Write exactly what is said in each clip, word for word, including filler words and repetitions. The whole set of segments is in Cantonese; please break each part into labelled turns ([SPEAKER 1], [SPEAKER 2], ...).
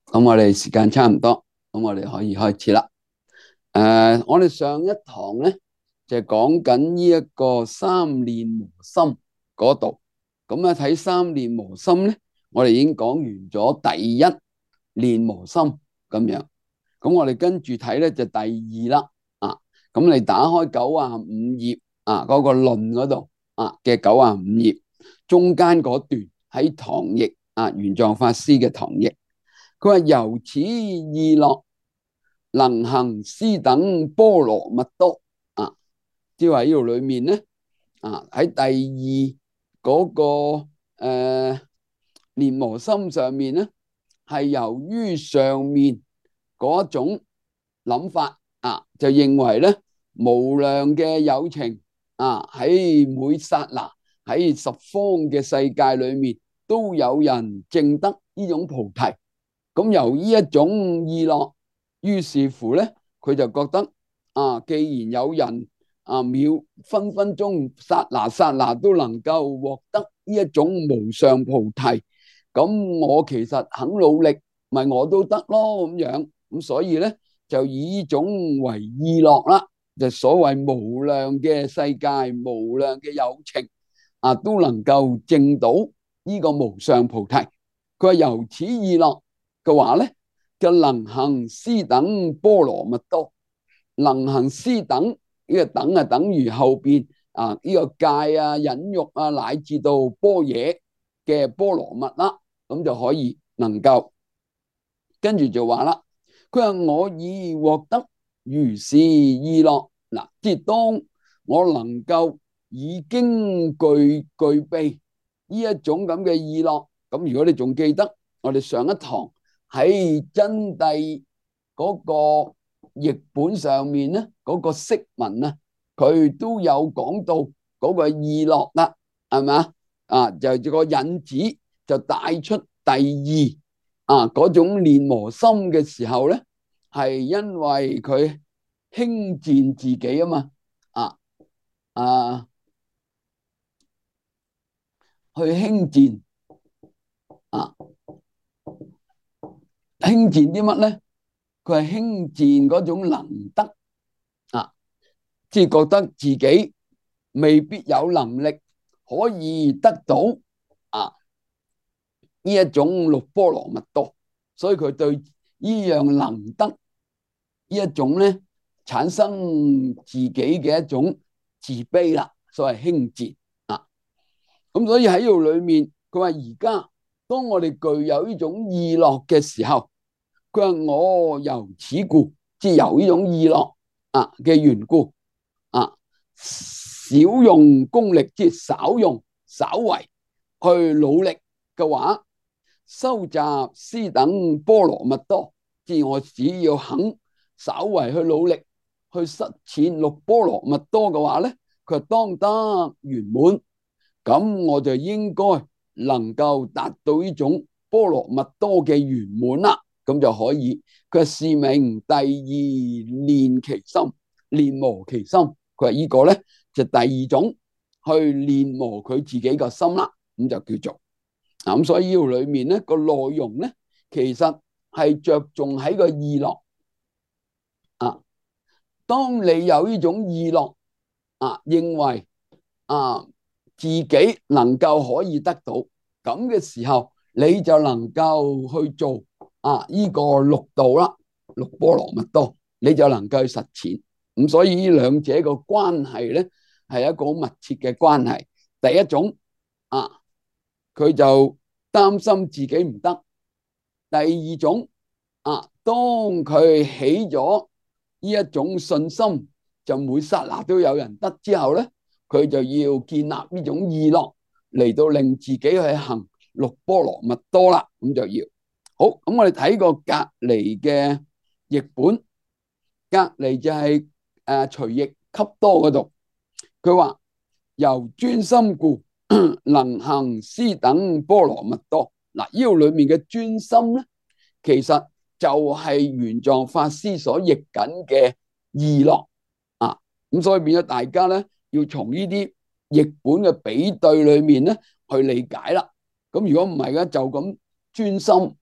[SPEAKER 1] 咁我哋時間差唔多，咁我哋可以開始啦。誒、呃，我哋上一堂咧就係講緊呢一個三念磨心嗰度。咁啊睇三念磨心咧，我哋已經講完咗第一念磨心咁樣。咁我哋跟住睇咧就第二啦。啊，咁你打開九啊五頁啊，嗰、那個論嗰度啊嘅九啊五頁中間嗰段喺唐譯啊，玄奘法師嘅唐譯。佢話由此意樂，能行斯等波羅蜜多啊，即係話呢度裏面咧啊，喺第二嗰、那個誒、呃、念磨心上面咧，係由於上面嗰種諗法啊，就認為咧無量嘅有情啊，喺每剎那喺十方嘅世界裏面都有人證得呢種菩提。咁由呢一種意樂，於是乎咧，佢就覺得啊，既然有人啊秒分分鐘、剎那剎那都能夠獲得呢一種無上菩提，咁我其實肯努力，咪我都得咯咁樣。咁所以咧，就以呢種為意樂啦，就所謂無量嘅世界、無量嘅有情啊，都能夠證到呢個無上菩提。佢話由此意樂嘅話咧，就能行斯等波羅蜜多，能行斯等呢個等啊，等於後邊啊呢個戒啊、忍辱啊，乃至到般若嘅波羅蜜啦，咁就可以能夠跟住就話啦。佢話我已獲得如是意樂，嗱，即係當我能夠已經具具備呢一種咁嘅意樂，咁如果你仲記得我哋上一堂喺真諦嗰個譯本上面咧，嗰、那個釋文啊，佢都有講到嗰個意樂啦，係咪啊？就個引子就帶出第二啊嗰種念磨心嘅時候咧，係因為佢輕賤自己啊嘛，啊啊去輕賤啊，輕賤啲乜咧？佢係輕賤嗰種能得啊，即係覺得自己未必有能力可以得到啊呢一種六波羅蜜多，所以佢對呢樣能得呢一種咧產生自己嘅一種自卑啦，所謂輕賤啊。咁所以喺度裏面，佢話而家當我哋具有呢種意樂嘅時候，佢話我由此故，即係由呢種意樂啊嘅緣故啊，少用功力，即係少用稍為去努力嘅話，收集斯等波羅蜜多，即係我只要肯稍為去努力去實踐六波羅蜜多嘅話咧，佢當得圓滿，咁我就應該能夠達到呢種波羅蜜多嘅圓滿啦，咁就可以。佢是名第二練其心，練磨其心。佢話呢個咧就第二種去練磨佢自己個心啦，咁就叫做啊。咁所以呢度裏面咧個內容咧，其實係着重喺個意樂啊。當你有呢種意樂啊，認為啊自己能夠可以得到咁嘅時候，你就能夠去做啊呢個六度啦，六波羅蜜多，你就能夠去實踐。咁所以呢兩者個關係咧係一個好密切嘅關係。第一種啊，佢就擔心自己唔得；第二種啊，當佢起咗呢一種信心，就每剎那都有人得之後咧，佢就要建立呢種意樂嚟到令自己去行六波羅蜜多啦。咁就要好。咁我哋睇個隔離嘅譯本，隔離就係誒隨譯給多嗰度，佢話由專心故能行斯等波羅蜜多。嗱，呢度裏面嘅專心咧，其實就係玄奘法師所譯緊嘅意樂啊。咁所以變咗大家咧要從呢啲譯本嘅比對裏面咧去理解啦。咁如果唔係嘅，就咁專心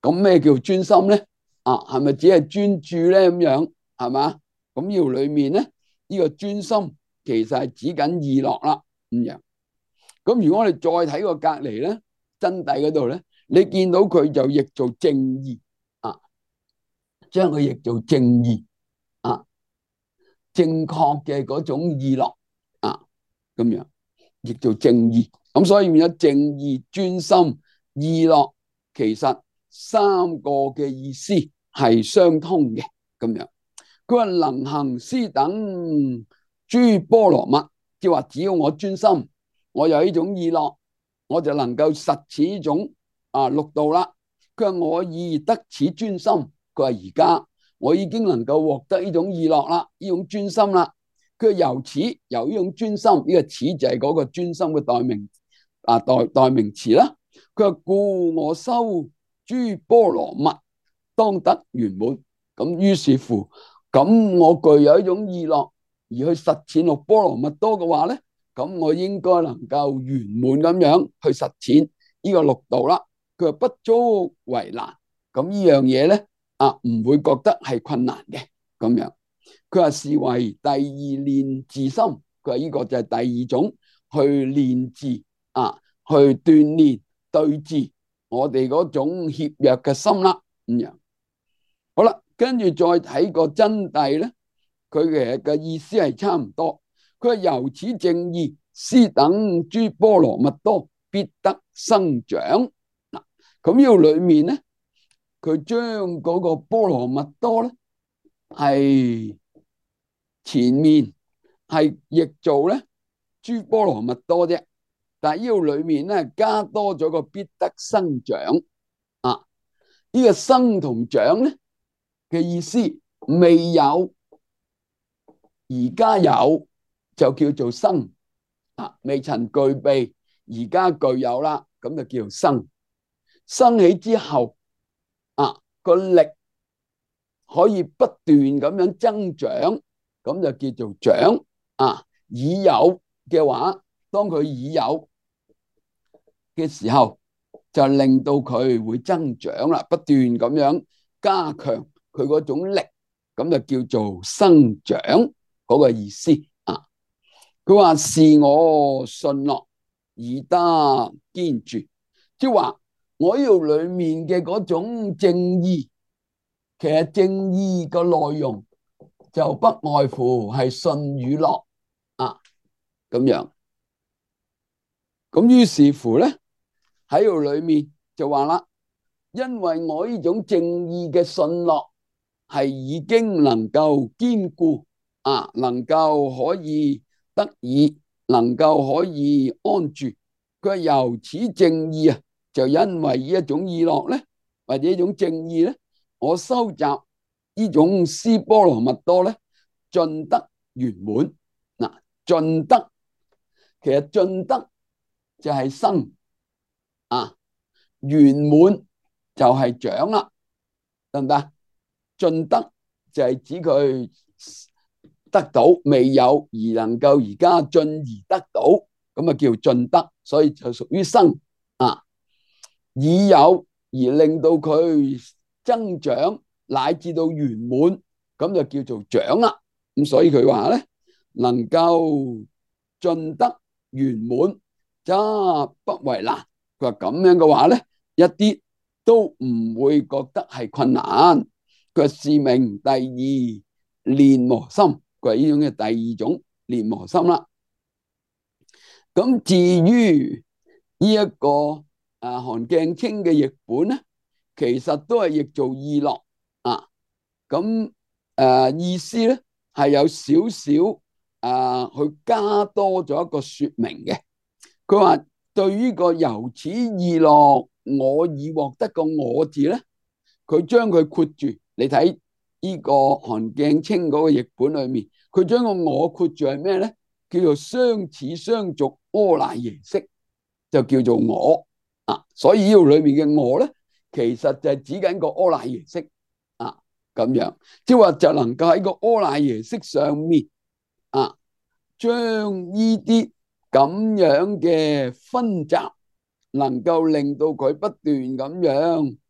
[SPEAKER 1] 咁咩叫專心咧？啊，係咪只係專注咧？咁樣係嘛？咁要裏面咧，呢個專心其實係指緊意樂啦。咁樣，咁如果我哋再睇個隔籬咧，真諦嗰度咧，你見到佢就譯做正意啊，將佢譯做正意啊，正確嘅嗰種意樂啊，咁樣譯做正意。咁所以變咗正意、專心、意樂，其實三個嘅意思係相通嘅。咁樣佢話能行斯等諸波羅蜜，即係話只要我專心，我有呢種意樂，我就能夠實此呢種啊六度啦。佢話我已得此專心，佢話而家我已經能夠獲得呢種意樂啦，呢種專心啦。佢由此由呢種專心，呢、這個此就係嗰個專心嘅代名啊代代名詞啦。佢話故我修諸波羅蜜，當得圓滿。咁於是乎，咁我具有一種意樂而去實踐六波羅蜜多嘅話咧，咁我應該能夠圓滿咁樣去實踐呢個六度啦。佢話不足為難，咁呢樣嘢咧啊，唔會覺得係困難嘅咁樣。佢話是為第二練自心，佢話呢個就係第二種去練自啊，去鍛煉對治我哋嗰種怯弱嘅心啦。咁樣好啦，跟住再睇個真諦咧，佢嘅嘅意思係差唔多。佢話由此正意，斯等諸波羅蜜多，必得生長。嗱，咁呢個裏面咧，佢將嗰個波羅蜜多咧係前面係譯做咧諸波羅蜜多啫，但係呢個裏面咧加多咗個必得生長啊。呢個生同長咧嘅意思未有，而家有就叫做生啊，未曾具備，而家具有啦，咁就叫做生。生起之後啊，個力可以不斷咁樣增長，咁就叫做長啊。已有嘅話，當佢已有嘅時候，就令到佢會增長啦，不斷咁樣加強佢嗰種力，咁就叫做生長嗰個意思啊。佢話是我信樂以得堅住，即係話我呢度裏面嘅嗰種正意，其實正意個內容就不外乎係信與樂啊，咁樣。咁於是乎咧喺度裏面就話啦，因為我呢種正意嘅信樂係已經能夠堅固啊，能夠可以得以，能夠可以安住。佢由此正意啊，就因為呢一種意樂咧，或者一種正意咧，我收集呢種斯波羅蜜多咧，盡得圓滿。嗱，盡得其實盡得就係生啊，圓滿就係長啦，得唔得？盡得就係指佢得到未有而能夠而家進而得到，咁啊叫盡得，所以就屬於生啊。已有而令到佢增長乃至到圓滿，咁就叫做長啦。咁所以佢話咧，能夠盡得圓滿，則不為難。佢話咁樣嘅話咧，一啲都唔會覺得係困難。佢話是名第二練磨心，佢係呢種嘅第二種練磨心啦。咁至於呢一個啊韓鏡清嘅譯本咧，其實都係譯做意樂啊。咁誒意思咧係有少少啊，去加多咗一個說明嘅。佢話對於個由此意樂，我已獲得個我字咧，佢將佢括住。你睇呢個韓鏡清嗰個譯本裏面，佢將個我括住係咩咧？叫做相似相續阿賴耶識，就叫做我啊。所以呢度裏面嘅我咧，其實就係指緊個阿賴耶識啊，咁樣即係話就能夠喺個阿賴耶識上面啊，將呢啲咁樣嘅分集，能夠令到佢不斷咁樣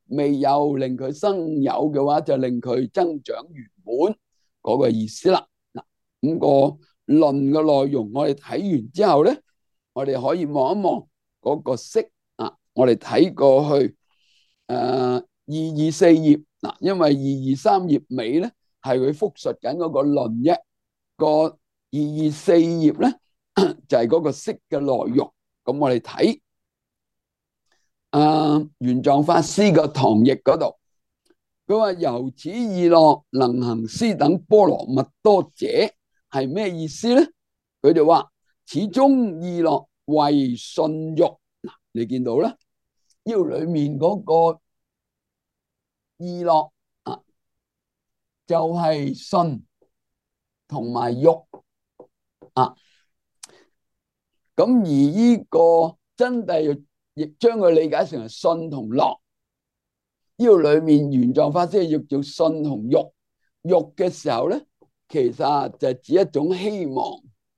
[SPEAKER 1] 未有令佢生有嘅話，就令佢增長圓滿嗰個意思啦。嗱，咁個論嘅內容我哋睇完之後咧，我哋可以望一望嗰個式啊。我哋睇過去誒二二四頁嗱，因為二二三頁尾咧係佢複述緊嗰個論啫，個二二四頁咧就係嗰個式嘅內容。咁我哋睇誒玄奘法師嘅唐譯嗰度，佢話由此意樂能行斯等波羅蜜多者係咩意思咧？佢就話此中意樂為信欲，嗱，你見到啦，呢度裏面嗰個意樂啊，就係信同埋欲啊。咁而呢個真諦亦將佢理解成係信同樂。呢度裏面玄奘法師要做信同欲，欲嘅時候咧，其實就係指一種希望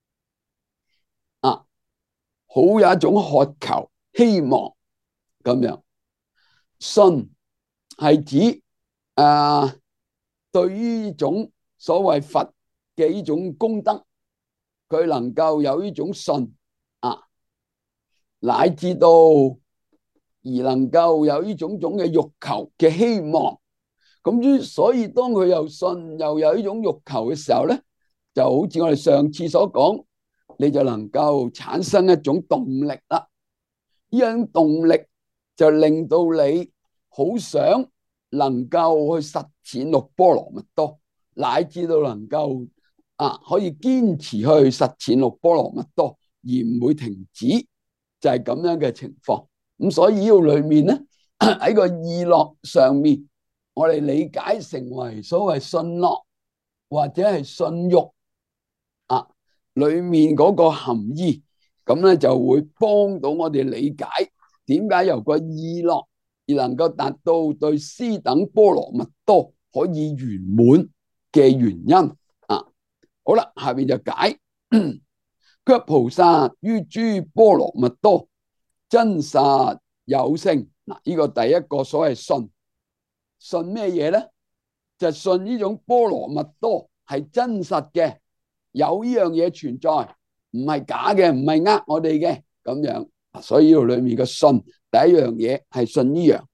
[SPEAKER 1] 啊，好有一種渴求希望咁樣。信係指啊，對於呢種所謂佛嘅呢種功德，佢能夠有呢種信啊，乃至到而能夠有呢種種嘅欲求嘅希望。咁於所以當佢又信又有呢種欲求嘅時候咧，就好似我哋上次所講，你就能夠產生一種動力啦。呢種動力就令到你好想能夠去實踐六波羅蜜多，乃至到能夠啊可以堅持去實踐六波羅蜜多而唔會停止，就係咁樣嘅情況。咁所以呢度裏面咧，喺個意樂上面，我哋理解成為所謂信樂或者係信欲啊，裏面嗰個含義，咁咧就會幫到我哋理解點解由個意樂而能夠達到對斯等波羅蜜多可以圓滿嘅原因啊。好啦，下邊就解卻菩薩於諸波羅蜜多真實有性。嗱，呢個第一個所謂信，信咩嘢咧？就信呢種波羅蜜多係真實嘅，有呢樣嘢存在，唔係假嘅，唔係呃我哋嘅咁樣。所以呢度裏面嘅信，第一樣嘢係信呢樣。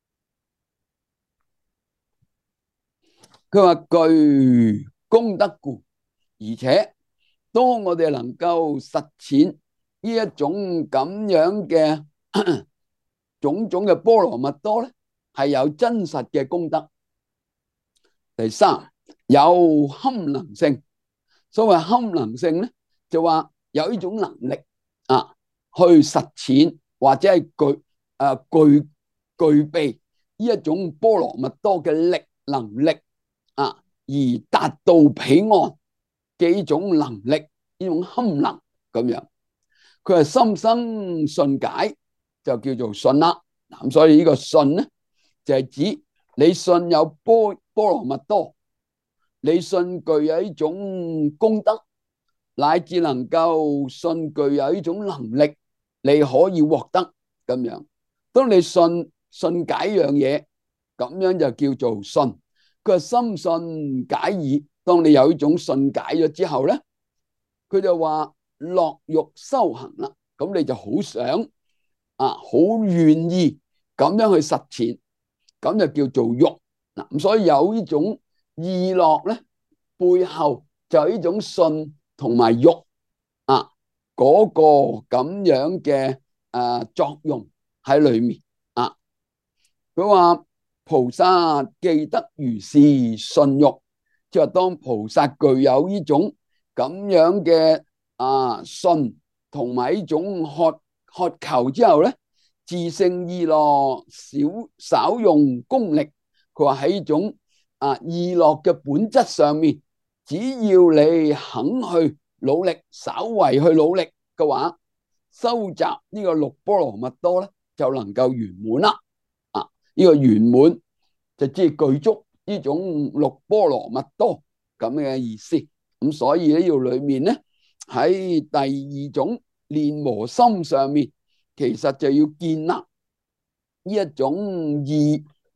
[SPEAKER 1] 佢話具功德故，而且當我哋能夠實踐呢一種咁樣嘅種種嘅波羅蜜多咧，係有真實嘅功德。第三，有堪能性。所謂堪能性咧，就話有呢種能力啊，去實踐或者係具啊具具備呢一種波羅蜜多嘅力能力啊，而達到彼岸嘅呢種能力，呢種堪能咁樣。佢係心生信解，就叫做信啦。咁所以呢個信咧，就係指你信有波波羅蜜多，你信具有呢種功德，乃至能夠信具有呢種能力，你可以獲得咁樣。當你信信解樣嘢，咁樣就叫做信。佢係心信解義。當你有呢種信解咗之後咧，佢就話樂欲修行啦。咁你就好想啊，好願意咁樣去實踐，咁就叫做欲嗱。咁所以有呢種意樂咧，背後就係呢種信同埋欲啊，嗰個咁樣嘅誒作用喺裏面啊。佢話菩薩既得如是信欲，即係當菩薩具有呢種咁樣嘅啊信同埋呢種渴渴求之後咧，自性意樂少少用功力。佢話喺呢種啊意樂嘅本質上面，只要你肯去努力，稍為去努力嘅話，收集呢個六波羅蜜多咧，就能夠圓滿啦。啊，呢個圓滿就即係具足呢種六波羅蜜多咁嘅意思。咁所以呢度裏面咧，喺第二種練磨心上面，其實就要建立呢一種意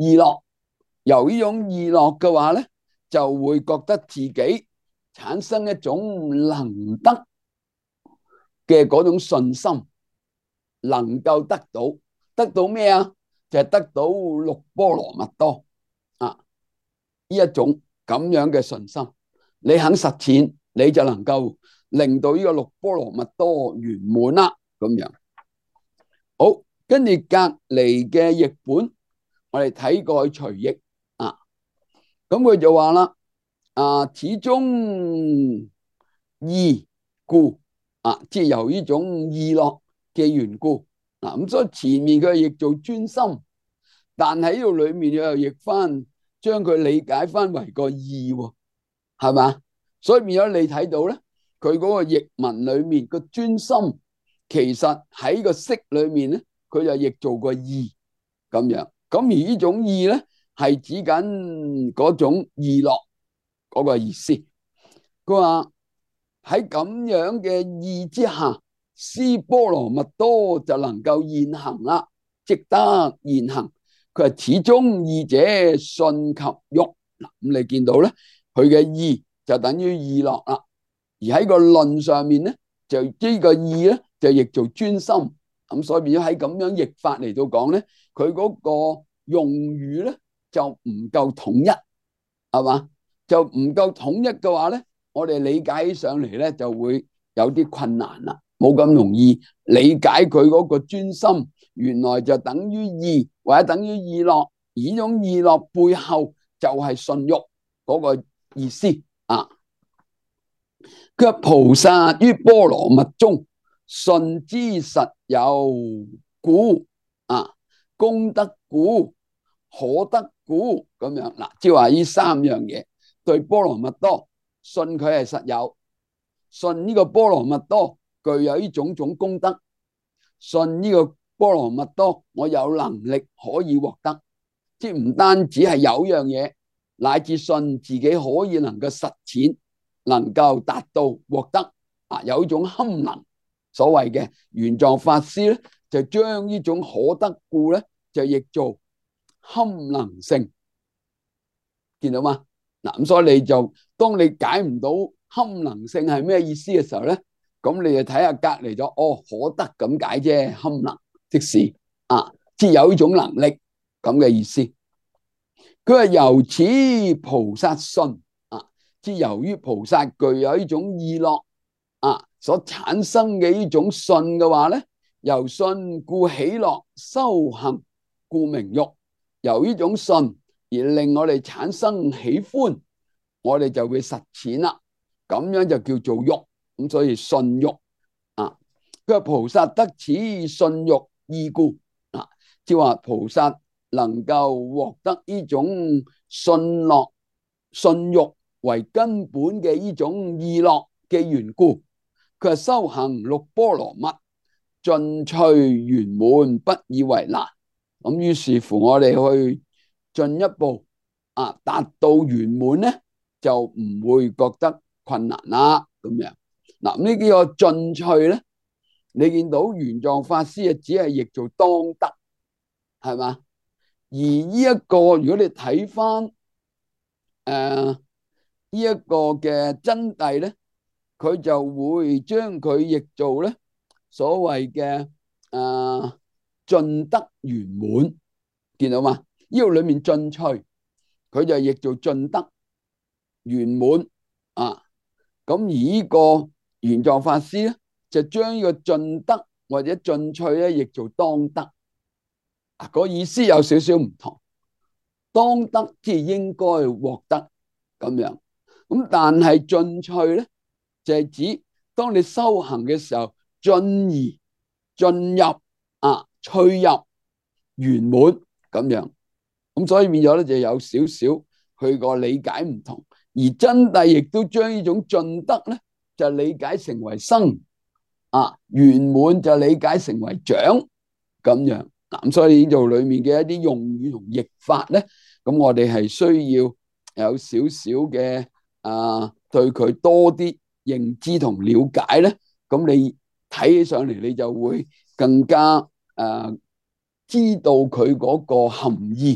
[SPEAKER 1] 意樂，由呢種意樂嘅話咧，就會覺得自己產生一種能得嘅嗰種信心，能夠得到得到咩啊？就係、是、得到六波羅蜜多啊！呢一種咁樣嘅信心，你肯實踐，你就能夠令到呢個六波羅蜜多圓滿啦。咁樣好，跟住隔籬嘅譯本，我哋睇過去隨譯啊，咁佢就話啦，啊，始終意故啊，即係由呢種意樂嘅緣故啊，咁所以前面佢譯做專心，但喺呢度裏面又譯翻，將佢理解翻為個意，係嘛？所以變咗你睇到咧，佢嗰個譯文裏面個專心，其實喺個釋裏面咧，佢就譯做個意咁樣。咁而呢種意咧，係指緊嗰種意樂嗰個意思。佢話喺咁樣嘅意之下，思波羅蜜多就能夠現行啦，即得現行。佢話始終意者信及欲嗱，咁你見到咧，佢嘅意就等於意樂啦。而喺個論上面咧，就呢個意咧就譯做專心。咁所以變咗喺咁樣譯法嚟到講咧，佢嗰個用語咧就唔夠統一，係嘛？就唔夠統一嘅話咧，我哋理解起上嚟咧就會有啲困難啦，冇咁容易理解佢嗰個專心，原來就等於意或者等於意樂，而呢種意樂背後就係信欲嗰個意思啊。佢話菩薩於波羅蜜中信之實有故啊，功德故，可得故咁樣嗱，即係話呢三樣嘢對波羅蜜多信佢係實有，信呢個波羅蜜多具有呢種種功德，信呢個波羅蜜多我有能力可以獲得，即係唔單止係有樣嘢，乃至信自己可以能夠實踐，能夠達到獲得啊，有一種堪能。所謂嘅玄奘法師咧，就將呢種可得故咧，就譯做堪能性，見到嗎？嗱，咁所以你就當你解唔到堪能性係咩意思嘅時候咧，咁你就睇下隔籬咗，哦，可得咁解啫，堪能即是啊，即有呢種能力咁嘅意思。佢話由此菩薩信啊，即由於菩薩具有呢種意樂啊，所產生嘅呢種信嘅話咧，由信故喜樂，修行故名欲。由呢種信而令我哋產生喜歡，我哋就會實踐啦。咁樣就叫做欲，咁所以信欲啊。佢話菩薩得此信欲意故啊，即係話菩薩能夠獲得呢種信樂、信欲為根本嘅呢種意樂嘅緣故。佢話修行六波羅蜜，進趣圓滿，不以為難。咁於是乎，我哋去進一步啊，達到圓滿咧，就唔會覺得困難啦。咁樣嗱，呢幾個進趣咧，你見到玄奘法師啊，只係譯做當得，係嘛？而呢一個，如果你睇翻誒呢一個嘅真諦咧，佢就會將佢譯做咧所謂嘅誒盡得圓滿，見到嘛？呢度裏面進趣，佢就譯做盡得圓滿啊。咁而呢個玄奘法師咧，就將呢個盡得或者進趣咧譯做當得，啊，個意思有少少唔同。當得即係應該獲得咁樣，咁但係進趣咧就係指當你修行嘅時候，進而進入啊，趣入圓滿咁樣，咁所以變咗咧就有少少佢個理解唔同，而真諦亦都將呢種盡得咧就理解成為生啊，圓滿就理解成為長咁樣。咁所以呢度裏面嘅一啲用語同譯法咧，咁我哋係需要有少少嘅啊，對佢多啲認知同了解咧，咁你睇起上嚟你就會更加誒知道佢嗰個含義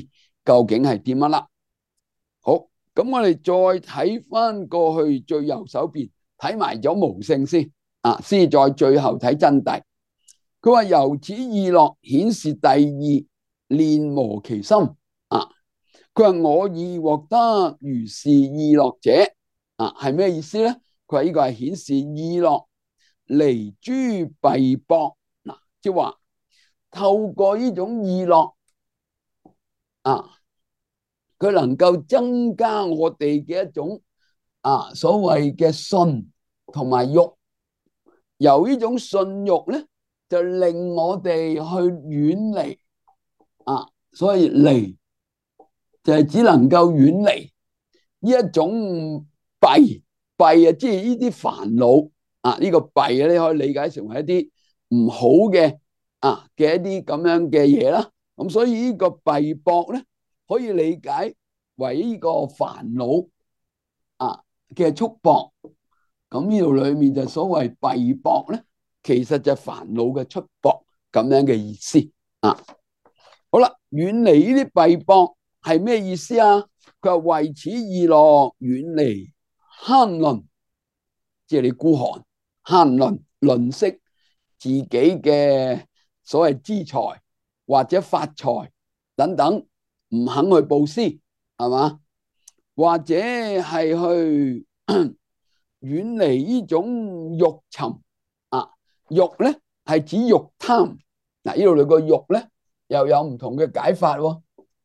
[SPEAKER 1] 究竟係點樣啦？好，咁我哋再睇翻過去最右手邊，睇埋咗無性先啊，先再最後睇真諦。佢話由此意樂顯示第二練磨其心啊。佢話我已獲得如是意樂者啊，係咩意思咧？佢話呢個係顯示意樂離諸弊縛嗱，即係話透過呢種意樂啊，佢能夠增加我哋嘅一種啊所謂嘅信同埋欲，由呢種信欲咧，就令我哋去遠離啊，所以離就係只能夠遠離呢一種弊弊啊，即係呢啲煩惱啊，呢個弊啊，你可以理解成為一啲唔好嘅啊嘅一啲咁樣嘅嘢啦。咁所以呢個弊縛咧，可以理解為呢個煩惱啊嘅束縛。咁呢度裏面就所謂弊縛咧，其實就係煩惱嘅束縛咁樣嘅意思啊。好啦，遠離呢啲弊縛係咩意思啊？佢話為此意樂遠離慳吝，即係你孤寒慳吝吝嗇自己嘅所謂資財或者發財等等，唔肯去布施，係嘛？或者係去遠離呢種欲尋啊，欲咧係指欲貪嗱，呢度嚟個欲咧又有唔同嘅解法喎。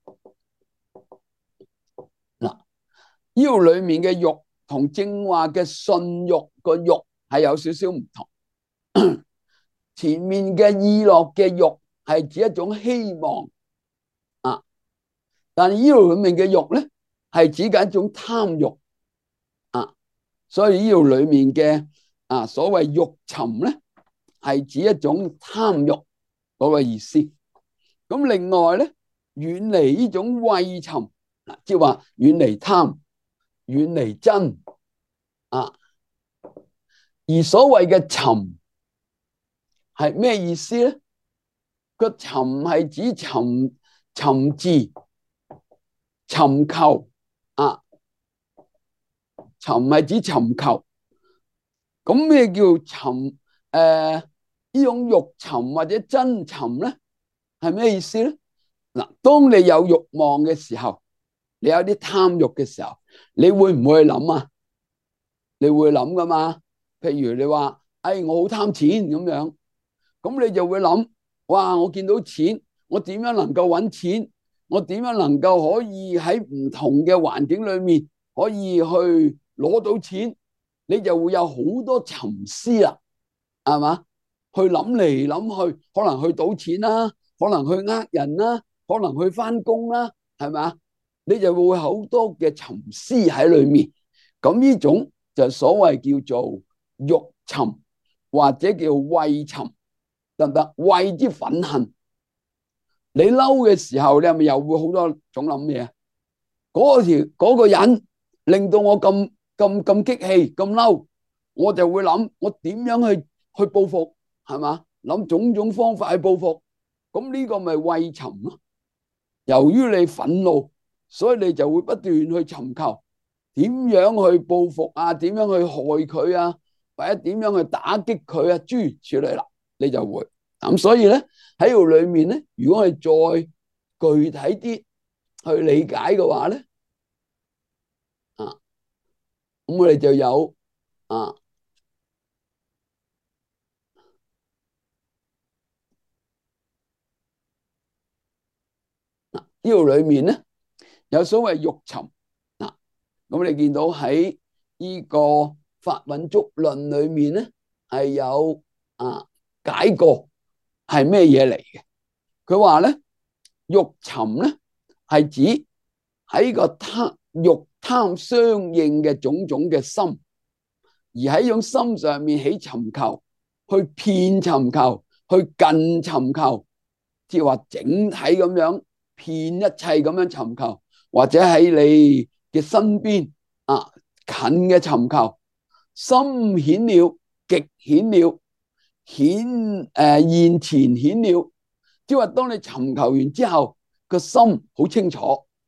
[SPEAKER 1] 嗱，呢度裏面嘅欲同正話嘅信欲個欲係有少少唔同。前面嘅意樂嘅欲係指一種希望啊，但係呢度裏面嘅欲咧係指緊一種貪欲啊，所以呢度裏面嘅啊所謂欲尋咧係指一種貪欲嗰個意思。咁另外咧，遠離呢種畏尋嗱，即係話遠離貪、遠離瞋啊。而所謂嘅尋係咩意思咧？個尋係指尋尋伺、尋求啊。尋係指尋求。咁咩叫尋？誒，呢種欲尋或者真尋咧，係咩意思咧？嗱，當你有欲望嘅時候，你有啲貪欲嘅時候，你會唔會諗啊？你會諗噶嘛？譬如你話，哎，我好貪錢咁樣，咁你就會諗，哇！我見到錢，我點樣能夠揾錢？我點樣能夠可以喺唔同嘅環境裏面可以去攞到錢？你就會有好多尋思啦，係嘛？去諗嚟諗去，可能去賭錢啦，可能去呃人啦，可能去翻工啦，係咪？你就會好多嘅尋思喺裏面。咁呢種就所謂叫做欲尋或者叫畏尋，得唔得？畏之憤恨，你嬲嘅時候，你係咪又會好多種諗嘢？嗰條嗰個人令到我咁咁咁激氣咁嬲，我就會諗我點樣去去報復，係嘛？諗種種方法去報復，咁呢個咪畏尋咯。由於你憤怒，所以你就會不斷去尋求點樣去報復啊，點樣去害佢啊，或者點樣去打擊佢啊，諸如此類啦，你就會咁。所以咧喺度裏面咧，如果係再具體啲去理解嘅話咧，啊，咁我哋就有啊嗱，呢度裏面咧有所謂欲尋嗱，咁你見到喺呢個法蘊足論裏面咧係有啊解過係咩嘢嚟嘅？佢話咧欲尋咧係指喺個貪欲貪相應嘅種種嘅心，而喺種心上面起尋求，去遍尋求，去近尋求，即係話整體咁樣遍一切咁樣尋求，或者喺你嘅身邊啊近嘅尋求，深顯了，極顯了，顯誒、呃、現前顯了，即係話當你尋求完之後，個心好清楚，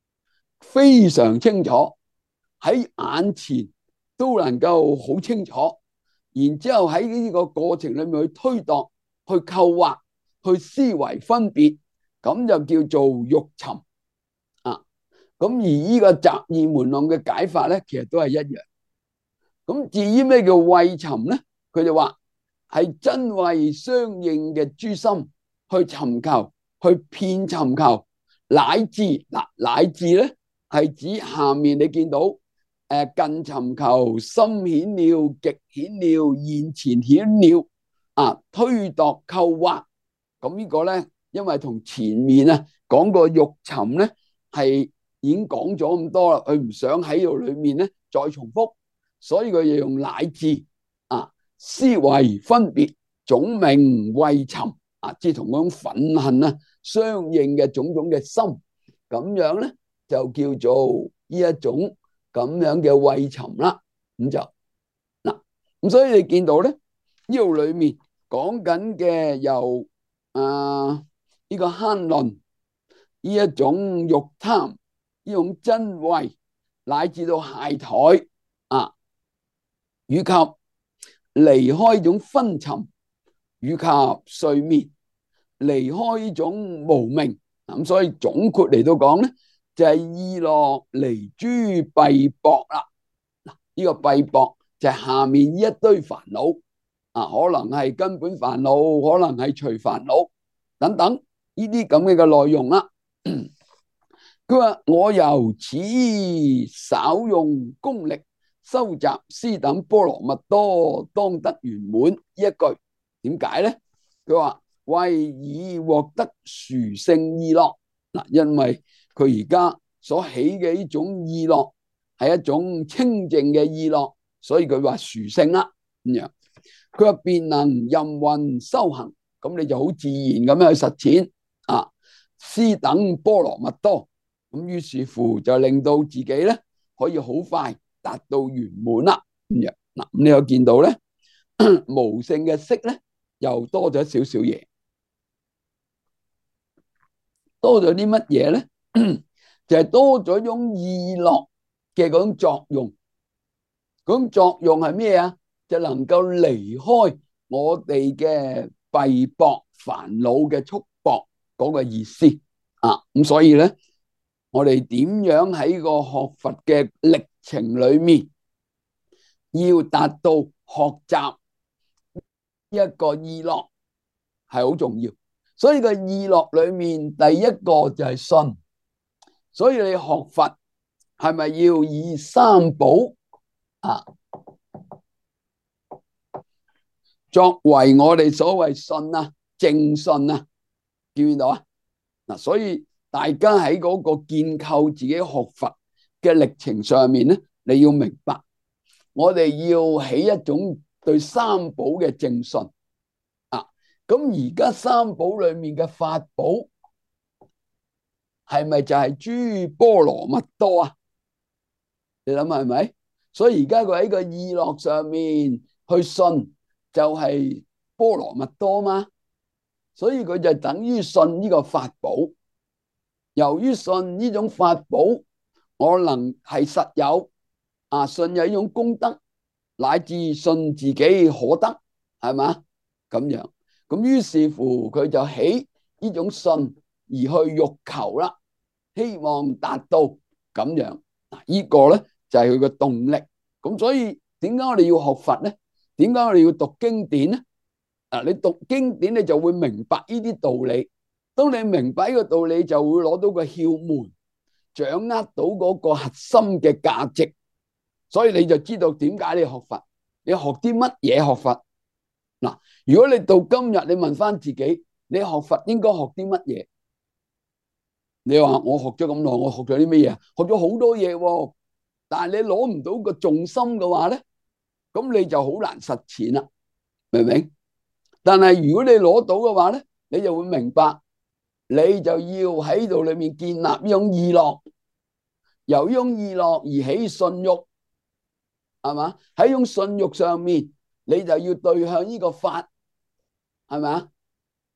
[SPEAKER 1] 非常清楚，喺眼前都能夠好清楚，然之後喺呢個過程裏面去推度、去構劃、去思維分別，咁就叫做欲尋啊。咁而呢個雜二門論嘅解法咧，其實都係一樣。咁至於咩叫謂尋咧？佢就話係真謂相應嘅諸心去尋求、去遍尋求，乃至嗱，乃至咧係指下面你見到誒近尋求、深顯了、極顯了、現前顯了啊，推度構畫。咁呢個咧，因為同前面啊講個欲尋咧係已經講咗咁多啦，佢唔想喺度裏面咧再重複。所以佢就用乃至啊，思維分別，總名謂尋啊，即係同嗰種憤恨啊相應嘅種種嘅心，咁樣咧就叫做呢一種咁樣嘅謂尋啦。咁就嗱，咁所以你見到咧呢度裏面講緊嘅由啊呢個慳吝呢一種欲貪呢種真謂，乃至到懈怠啊。以及離開呢種昏沉，以及睡眠，離開呢種無明，咁所以總括嚟到講咧，就係意樂離諸弊縛啦。嗱，呢個弊縛就係下面一堆煩惱啊，可能係根本煩惱，可能係隨煩惱等等呢啲咁嘅嘅內容啦。佢話我由此稍用功力，收集斯等波羅蜜多，當得圓滿。呢一句點解咧？佢話為以獲得殊勝意樂嗱，因為佢而家所起嘅呢種意樂係一種清淨嘅意樂，所以佢話殊勝啦。咁樣佢話便能任運修行，咁你就好自然咁樣去實踐啊。斯等波羅蜜多，咁於是乎就令到自己咧可以好快達到圓滿啦。咁樣嗱，咁你又見到咧無性嘅色咧又多咗少少嘢，多咗啲乜嘢咧？就係多咗種意樂嘅嗰種作用。嗰種作用係咩啊？就能夠離開我哋嘅弊縛煩惱嘅束縛嗰個意思啊。咁所以咧，我哋點樣喺個學佛嘅歷程裏面，要達到學習一個意樂係好重要。所以個意樂裏面第一個就係信。所以你學佛係咪要以三寶啊作為我哋所謂信啊正信啊？見唔見到啊？嗱，所以大家喺嗰個建構自己學佛嘅歷程上面咧，你要明白，我哋要起一種對三寶嘅正信啊。咁而家三寶裏面嘅法寶係咪就係諸波羅蜜多啊？你諗下係咪？所以而家佢喺個意樂上面去信，就係波羅蜜多嘛。所以佢就等於信呢個法寶。由於信呢種法寶，我能係實有啊，信有呢種功德，乃至信自己可得，係嘛咁樣。咁於是乎佢就起呢種信而去欲求啦，希望達到咁樣。嗱，呢個咧就係佢嘅動力。咁所以點解我哋要學佛咧？點解我哋要讀經典咧？啊，你讀經典你就會明白呢啲道理。當你明白呢個道理，就會攞到個竅門，掌握到嗰個核心嘅價值。所以你就知道點解你學佛，你學啲乜嘢學佛。嗱，如果你到今日你問翻自己，你學佛應該學啲乜嘢？你話我學咗咁耐，我學咗啲乜嘢？學咗好多嘢喎，但係你攞唔到個重心嘅話咧，咁你就好難實踐啦，明唔明？但係如果你攞到嘅話咧，你就會明白，你就要喺度裏面建立呢種意樂，由呢種意樂而起信欲，係嘛？喺呢種信欲上面，你就要對向呢個法，係咪？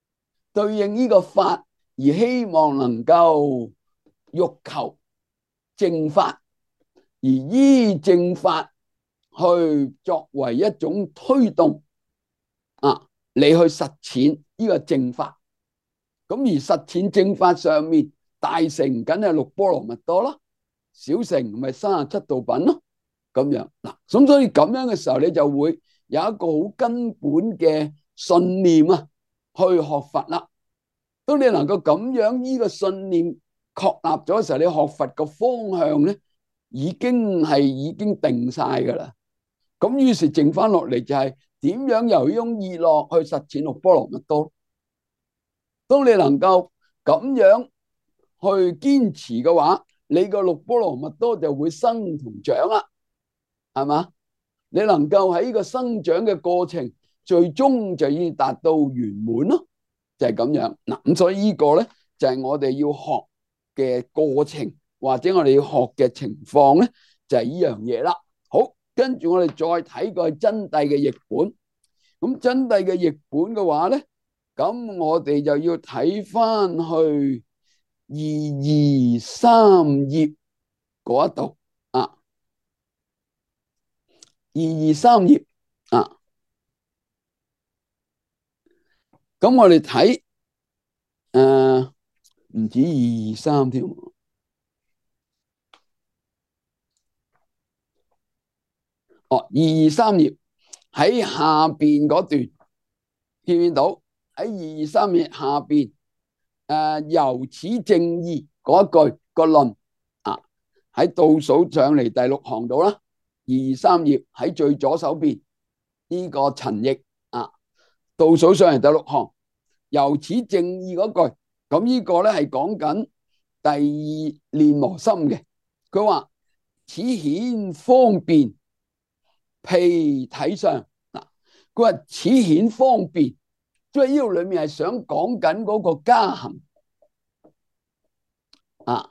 [SPEAKER 1] 對應呢個法而希望能夠欲求正法，而依正法去作為一種推動啊，你去實踐呢個正法。咁而實踐正法上面，大乘梗係六波羅蜜多啦，小乘咪三十七道品咯。咁樣嗱，咁所以咁樣嘅時候，你就會有一個好根本嘅信念啊，去學佛啦。當你能夠咁樣呢個信念確立咗嘅時候，你學佛個方向咧，已經係已經定晒噶啦。咁於是剩翻落嚟就係點樣由呢種意樂去實踐六波羅蜜多。當你能夠咁樣去堅持嘅話，你個六波羅蜜多就會生同長啦，係嘛？你能夠喺呢個生長嘅過程，最終就要達到圓滿咯，就係咁樣嗱。咁所以呢個咧就係我哋要學嘅過程，或者我哋要學嘅情況咧，就係呢樣嘢啦。好，跟住我哋再睇個真諦嘅譯本。咁真諦嘅譯本嘅話咧，咁我哋就要睇翻去二二三頁嗰一度啊，二二三頁啊。咁我哋睇誒，唔止二二三添，哦，二二三頁喺下邊嗰段見唔見到？喺二二三頁下邊誒，由此正義嗰一句個論啊，喺倒數上嚟第六行度啦。二二三頁喺最左手邊呢個陳譯啊，倒數上嚟第六行，由此正義嗰句，咁呢個咧係講緊第二練磨心嘅。佢話此顯方便，譬體相嗱。佢話此顯方便，即係呢度裏面係想講緊嗰個加行啊。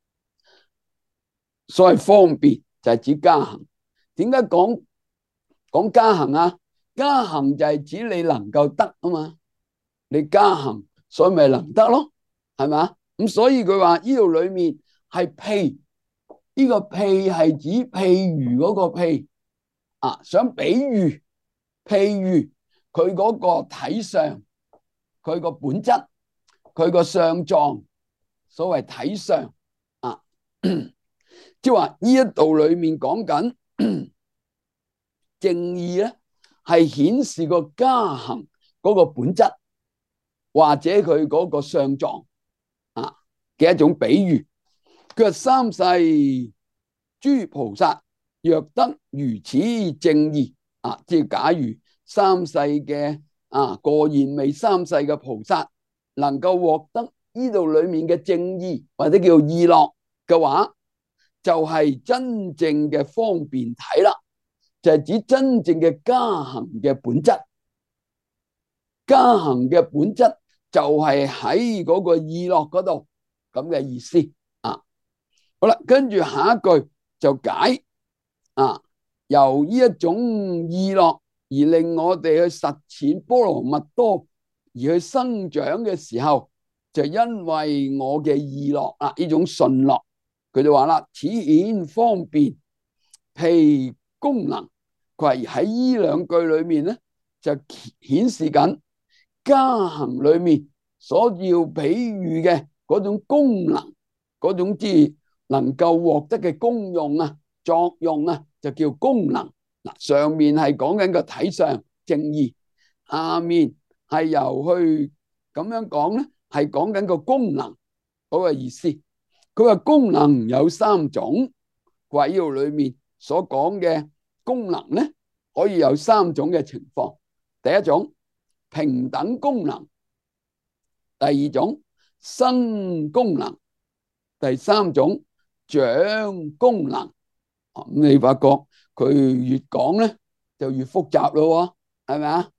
[SPEAKER 1] 所謂方便就係指加行。點解講講加行啊？加行就係指你能夠得啊嘛，你加行所以咪能得咯，係咪？咁所以佢話呢度裏面係譬，呢個譬係指譬如嗰個譬啊，想比喻譬如佢嗰個體相，佢個本質，佢個相狀，所謂體相啊，即係話呢一度裏面講緊正義咧，係顯示個加行嗰個本質，或者佢嗰個相狀啊嘅一種比喻。佢話三世諸菩薩若得如此正義啊，即係假如三世嘅啊過現未三世嘅菩薩能夠獲得呢度裏面嘅正義或者叫意樂嘅話，就係、是、真正嘅方便體啦，就係、是、指真正嘅加行嘅本質。加行嘅本質就係喺嗰個意樂嗰度咁嘅意思啊。好啦，跟住下一句就解啊，由呢一種意樂而令我哋去實踐波羅蜜多而去生長嘅時候，就因為我嘅意樂啊，呢種順樂，佢就話啦，此顯方便，譬功能。佢話喺呢兩句裏面咧，就顯示緊加行裏面所要比喻嘅嗰種功能，嗰種之能夠獲得嘅功用啊、作用啊，就叫功能。嗱，上面係講緊個體相正義，下面係由去咁樣講咧，係講緊個功能嗰個意思。佢話功能有三種，佢話呢度裏面所講嘅功能咧，可以有三種嘅情況。第一種平等功能，第二種生功能，第三種長功能。咁你發覺佢越講咧就越複雜咯，係咪啊？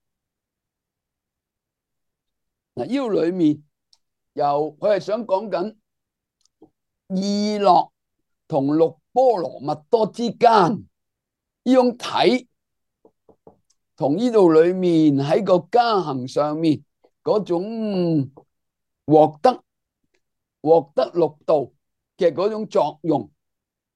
[SPEAKER 1] 嗱，呢度裏面又佢係想講緊意樂同六波羅蜜多之間呢種體，同呢度裏面喺個加行上面嗰種獲得獲得六道嘅嗰種作用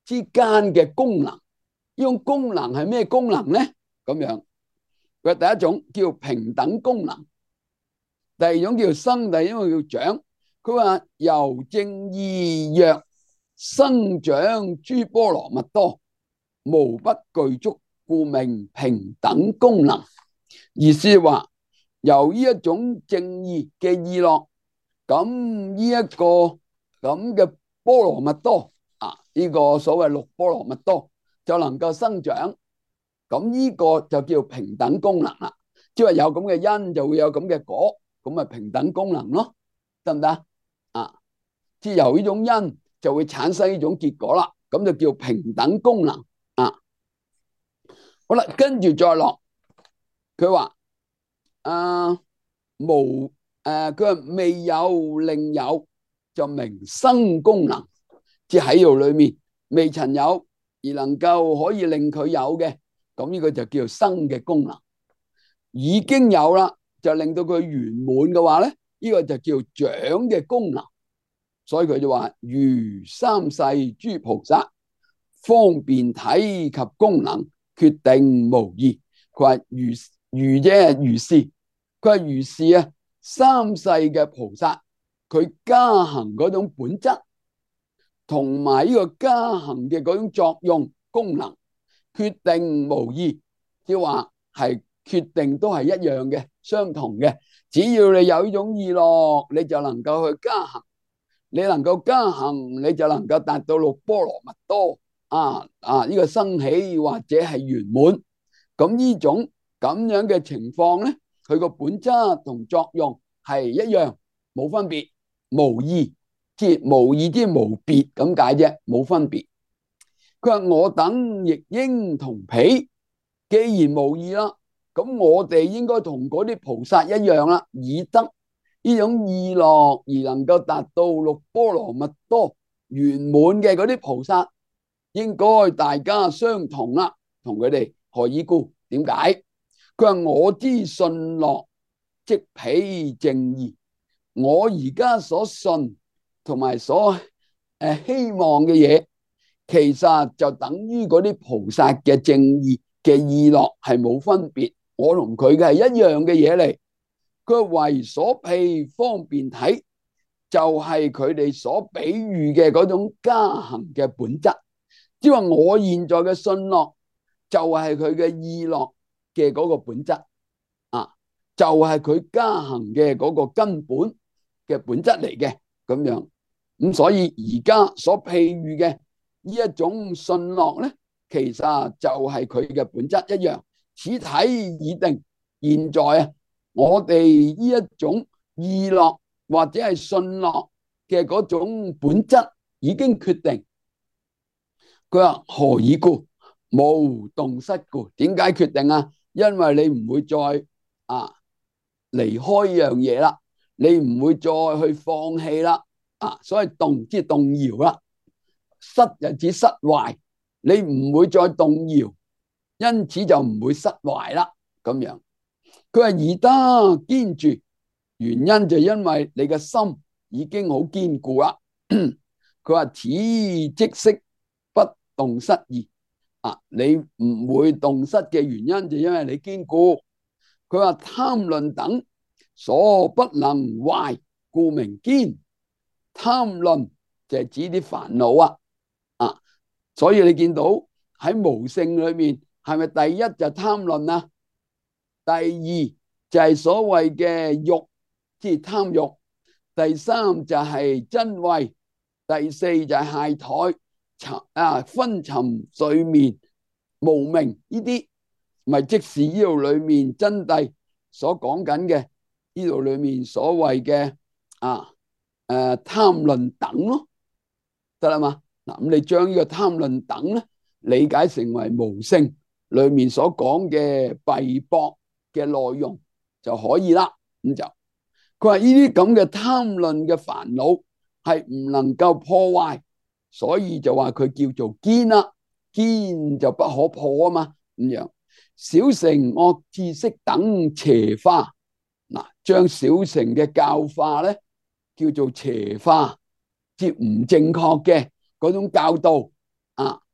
[SPEAKER 1] 之間嘅功能。呢種功能係咩功能咧？咁樣佢第一種叫平等功能，第二種叫生，第二種叫長。佢話由正意若生長諸波羅蜜多，無不具足，故名平等功能。意思係話由呢一種正意嘅意樂，咁呢一個咁嘅波羅蜜多啊，呢、這個所謂六波羅蜜多就能夠生長，咁呢個就叫平等功能啦。即係有咁嘅因就會有咁嘅果，咁咪平等功能咯，得唔得啊？即係由呢種因就會產生呢種結果啦，咁就叫平等功能啊。好啦，跟住再落，佢話啊無誒，佢話未有另有就名生功能，即係喺度裏面未曾有而能夠可以令佢有嘅，咁呢個就叫生嘅功能。已經有啦，就令到佢圓滿嘅話咧，呢個就叫長嘅功能。所以佢就話如三世諸菩薩方便體及功能，決定無異。佢話如如啫，如是。佢話如是啊，三世嘅菩薩佢加行嗰種本質同埋呢個加行嘅嗰種作用功能，決定無異，即係話係決定都係一樣嘅，相同嘅。只要你有呢種意樂，你就能夠去加行，你能夠加行，你就能夠達到六波羅蜜多啊啊！呢個生起或者係圓滿。咁呢種咁樣嘅情況咧，佢個本質同作用係一樣，冇分別，無異，即係無異即係無別咁解啫，冇分別。佢話我等亦應同彼，既然無異啦，咁我哋應該同嗰啲菩薩一樣啦，以得呢種意樂而能夠達到六波羅蜜多圓滿嘅嗰啲菩薩，應該大家相同啦，同佢哋。何以故？點解？佢話我之信樂即彼正意，我而家所信同埋所誒希望嘅嘢，其實就等於嗰啲菩薩嘅正意嘅意樂係冇分別，我同佢嘅係一樣嘅嘢嚟。佢為所譬方便體，就係佢哋所比喻嘅嗰種加行嘅本質。即係話我現在嘅信樂就係佢嘅意樂嘅嗰個本質啊，就係佢加行嘅嗰個根本嘅本質嚟嘅咁樣。咁所以而家所譬喻嘅呢一種信樂咧，其實就係佢嘅本質一樣。此體已定，現在啊，我哋呢一種意樂或者係信樂嘅嗰種本質已經決定。佢話何以故？無動失故。點解決定啊？因為你唔會再啊離開呢樣嘢啦，你唔會再去放棄啦。啊，所謂動即係動搖啦，失就指失壞，你唔會再動搖，因此就唔會失壞啦。咁樣，佢話而得堅住，原因就因為你嘅心已經好堅固啦。佢話此即識不動失義啊，你唔會動失嘅原因就因為你堅固。佢話貪論等所不能壞，故名堅。貪論就係指啲煩惱啊，啊，所以你見到喺無性裏面，係咪第一就貪論啊？第二就係所謂嘅欲，即係貪欲；第三就係瞋恚；第四就係懈怠、沉啊昏沉、睡眠、無明呢啲，咪即是呢度裏面真諦所講緊嘅呢度裏面所謂嘅啊。誒、呃，貪論等咯，得啦嘛？嗱，咁你將呢個貪論等咧理解成為無性裏面所講嘅弊薄嘅內容就可以啦。咁就佢話呢啲咁嘅貪論嘅煩惱係唔能夠破壞，所以就話佢叫做堅啦，堅就不可破啊嘛。咁樣小乘惡知識等邪化，嗱，將小乘嘅教化咧。叫做邪化，即唔正確嘅嗰種教導啊，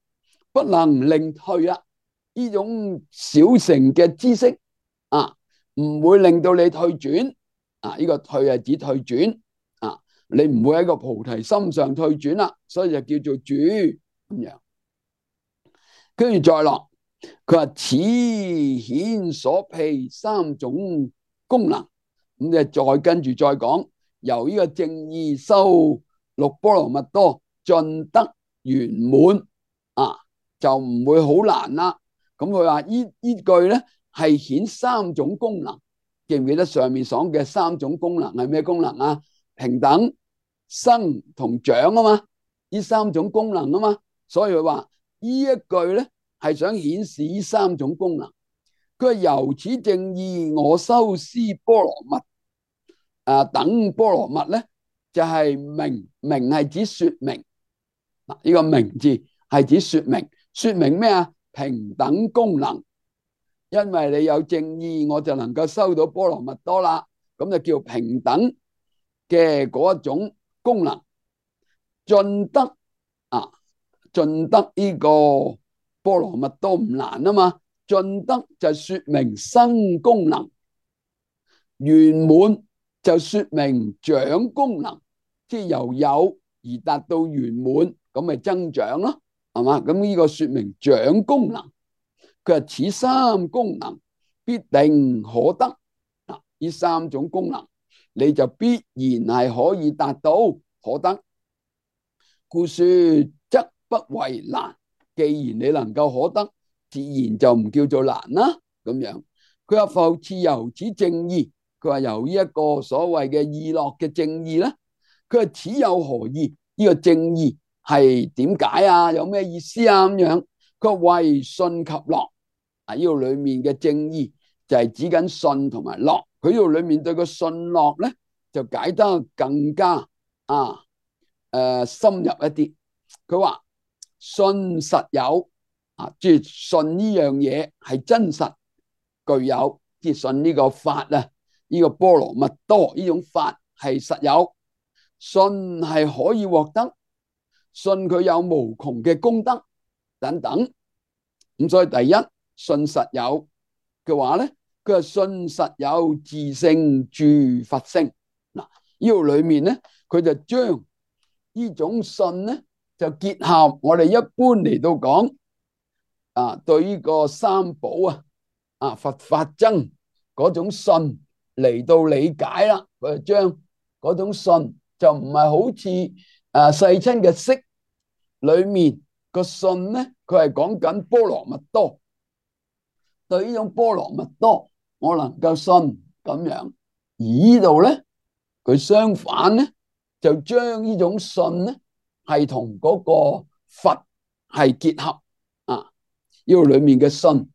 [SPEAKER 1] 不能令退啦。呢種小乘嘅知識啊，唔會令到你退轉啊。呢個退係指退轉啊，你唔會喺個菩提心上退轉啦，所以就叫做住咁樣。跟住再落，佢話此顯所披三種功能，咁就再跟住再講，由呢個正意修六波羅蜜多盡得圓滿啊，就唔會好難啦。咁佢話呢呢句咧係顯三種功能，記唔記得上面講嘅三種功能係咩功能啊？平等、生同長啊嘛，呢三種功能啊嘛，所以佢話呢一句咧係想顯示呢三種功能。佢話由此正意我修施波羅蜜啊等波羅蜜咧，就係、是、明明係指說明嗱，呢、這個明字係指說明，說明咩啊？平等功能，因為你有正意，我就能夠收到波羅蜜多啦，咁就叫平等嘅嗰一種功能。盡得啊，盡得呢個波羅蜜多唔難啊嘛，盡得就說明生功能，圓滿就說明長功能，即係由有而達到圓滿，咁咪增長咯。係嘛？咁呢個說明長功能，佢話此三功能必定可得嗱，呢三種功能你就必然係可以達到可得，故說則不為難。既然你能夠可得，自然就唔叫做難啦。咁樣佢話復次由此正意，佢話由呢一個所謂嘅意樂嘅正意咧，佢話此有何意？呢、這個正意係點解啊？有咩意思啊？咁樣佢話為信及樂啊，呢度裏面嘅正意就係指緊信同埋樂。佢呢度裏面對個信樂咧就解得更加啊誒、呃、深入一啲。佢話信實有啊，即係信呢樣嘢係真實具有，即係信呢個法啊，呢、這個波羅蜜多呢種法係實有，信係可以獲得。信佢有無窮嘅功德等等，咁所以第一信實有嘅話咧，佢係信實有自性住佛性嗱。呢度裏面咧，佢就將呢種信咧就結合我哋一般嚟到講啊，對呢個三寶啊啊佛法僧嗰種信嚟到理解啦。佢就將嗰種信就唔係好似誒世親嘅識裏面個信咧，佢係講緊波羅蜜多。對呢種波羅蜜多，我能夠信咁樣。而呢度咧，佢相反咧，就將呢種信咧係同嗰個佛係結合啊。呢度裏面嘅信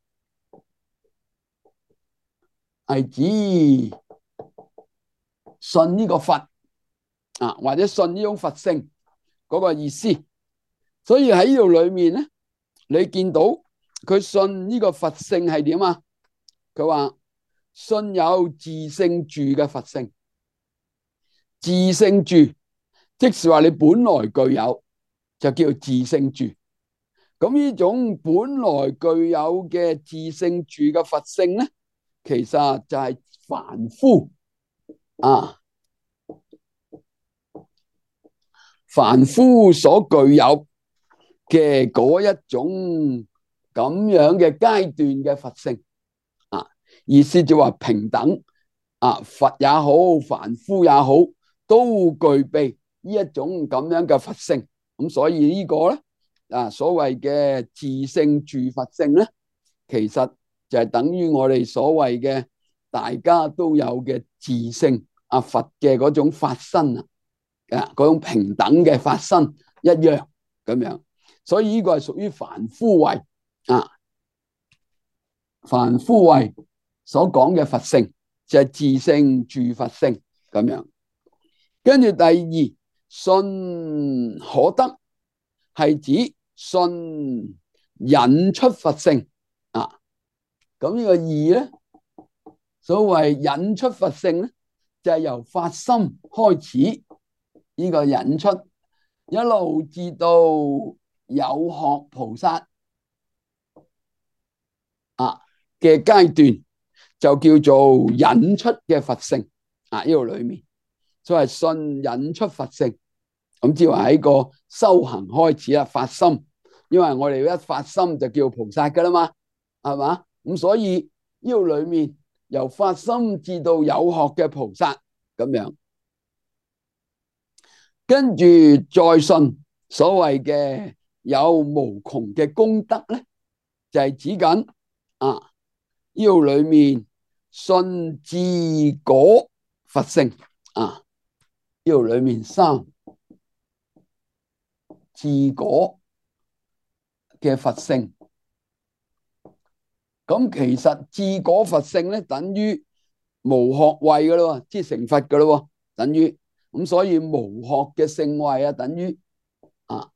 [SPEAKER 1] 係指信呢個佛啊，或者信呢種佛性嗰個意思。所以喺呢度裏面咧，你見到佢信呢個佛性係點啊？佢話信有自性住嘅佛性，自性住，即是話你本來具有，就叫自性住。咁呢種本來具有嘅自性住嘅佛性咧，其實就係凡夫啊，凡夫所具有嘅嗰一種咁樣嘅階段嘅佛性啊，意思就話平等啊，佛也好，凡夫也好，都具備呢一種咁樣嘅佛性。咁所以呢個咧啊，所謂嘅自性住佛性咧，其實就係等於我哋所謂嘅大家都有嘅自性啊，佛嘅嗰種法身啊，啊嗰種平等嘅法身一樣咁樣。所以呢個係屬於凡夫位啊，凡夫位所講嘅佛性就係自性住佛性咁樣。跟住第二，信可得係指信引出佛性啊。咁呢個義咧，所謂引出佛性咧，就係由發心開始，呢個引出一路至到有學菩薩嘅階段，就叫做引出嘅佛性啊！呢度裏面所謂信引出佛性，咁即係話喺個修行開始啦，發心，因為我哋一發心就叫菩薩噶啦嘛，係嘛？咁所以呢度裏面由發心至到有學嘅菩薩咁樣，跟住再信所謂嘅有無窮嘅功德咧，就係、是、指緊啊呢度裏面信自果佛性啊，呢度裏面三自果嘅佛性。咁其實自果佛性咧，等於無學位噶咯，即係成佛噶咯，等於咁，所以無學嘅聖位啊，等於啊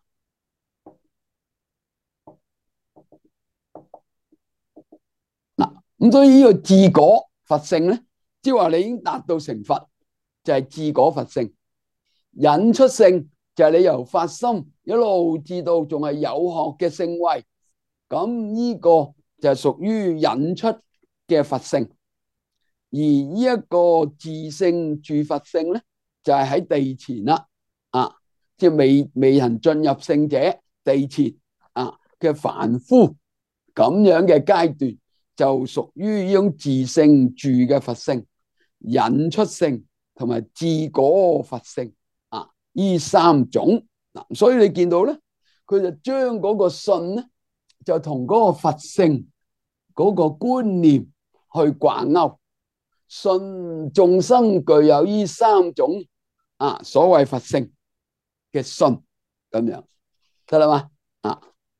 [SPEAKER 1] 嗱，咁所以呢個自果佛性咧，即係話你已經達到成佛，就係自果佛性。引出性就係你由發心一路至到仲係有學嘅聖位，咁呢個就係屬於引出嘅佛性。而呢一個自性住佛性咧，就係、是、喺地前啦，啊，即係未未能進入聖者地前啊嘅凡夫咁樣嘅階段，就屬於呢種自性住嘅佛性、引出性同埋自果佛性啊，呢三種嗱，所以你見到咧，佢就將嗰個信咧，就同嗰個佛性嗰個觀念去掛鈎。信眾生具有呢三種啊，所謂佛性嘅信咁樣得啦嘛啊，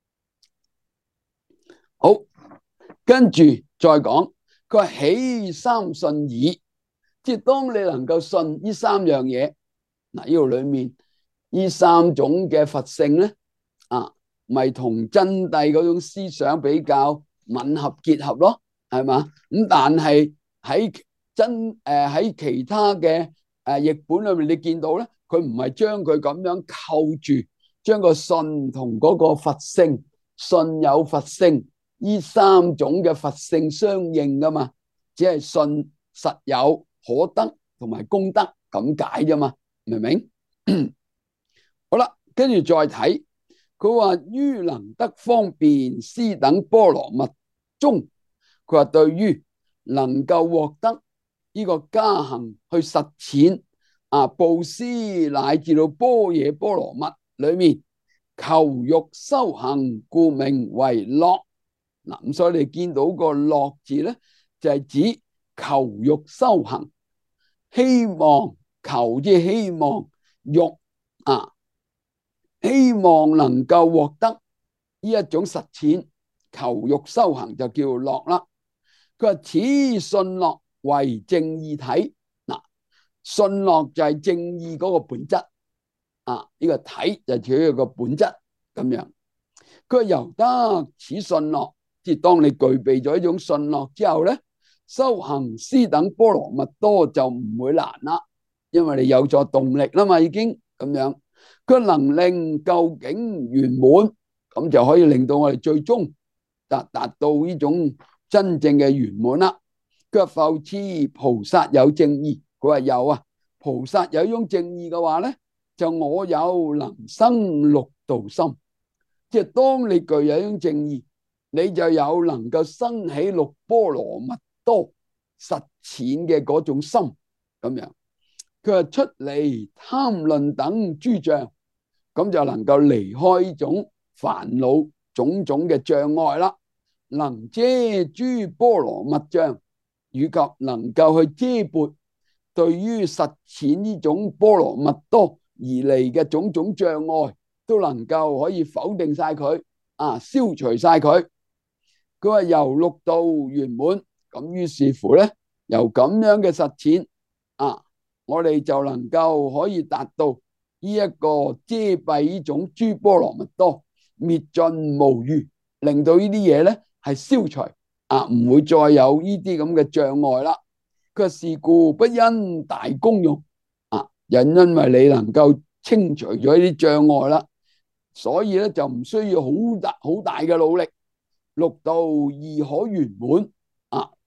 [SPEAKER 1] 好，跟住再講，佢話起三信已，即係當你能夠信呢三樣嘢嗱，呢度裏面呢三種嘅佛性咧啊，咪同真諦嗰種思想比較吻合結合咯，係嘛？咁但係喺真誒喺、呃、其他嘅誒譯本裏面，你見到咧，佢唔係將佢咁樣扣住，將個信同嗰個佛性、信有佛性呢三種嘅佛性相應噶嘛，只係信實有可得同埋功德咁解啫嘛，明唔明？好啦，跟住再睇，佢話於能得方便施等波羅蜜中，佢話對於能夠獲得呢個加行去實踐啊，布施乃至到般若波羅蜜裏面求欲修行，故名為樂。嗱，咁所以你見到個樂字咧，就係指求欲修行，希望求即係希望欲啊，希望能夠獲得呢一種實踐，求欲修行就叫樂啦。佢話此信樂為正義體，嗱，信樂就係正義嗰個本質啊，呢個體就係佢個本質咁樣。佢話由得此信樂，即係當你具備咗一種信樂之後咧，修行施等波羅蜜多就唔會難啦，因為你有咗動力啦嘛，已經咁樣。佢能令究竟圓滿，咁就可以令到我哋最終達達到呢種真正嘅圓滿啦。佢話復次菩薩有正義，佢話有啊，菩薩有一種正義嘅話咧，就我有能生六道心，即係當你具有一種正義，你就有能夠生起六波羅蜜多實踐嘅嗰種心咁樣。佢話出離貪論等諸障，咁就能夠離開呢種煩惱種種嘅障礙啦，能遮諸波羅蜜障，以及能夠去遮撥對於實踐呢種波羅蜜多而嚟嘅種種障礙，都能夠可以否定晒佢啊，消除晒佢。佢話由六道圓滿，咁於是乎咧，由咁樣嘅實踐啊，我哋就能夠可以達到呢一個遮蔽呢種諸波羅蜜多，滅盡無餘，令到呢啲嘢咧係消除啊，唔會再有呢啲咁嘅障礙啦。佢話是故不因大功用啊，因因為你能夠清除咗呢啲障礙啦，所以咧就唔需要好大好大嘅努力，六道易可圓滿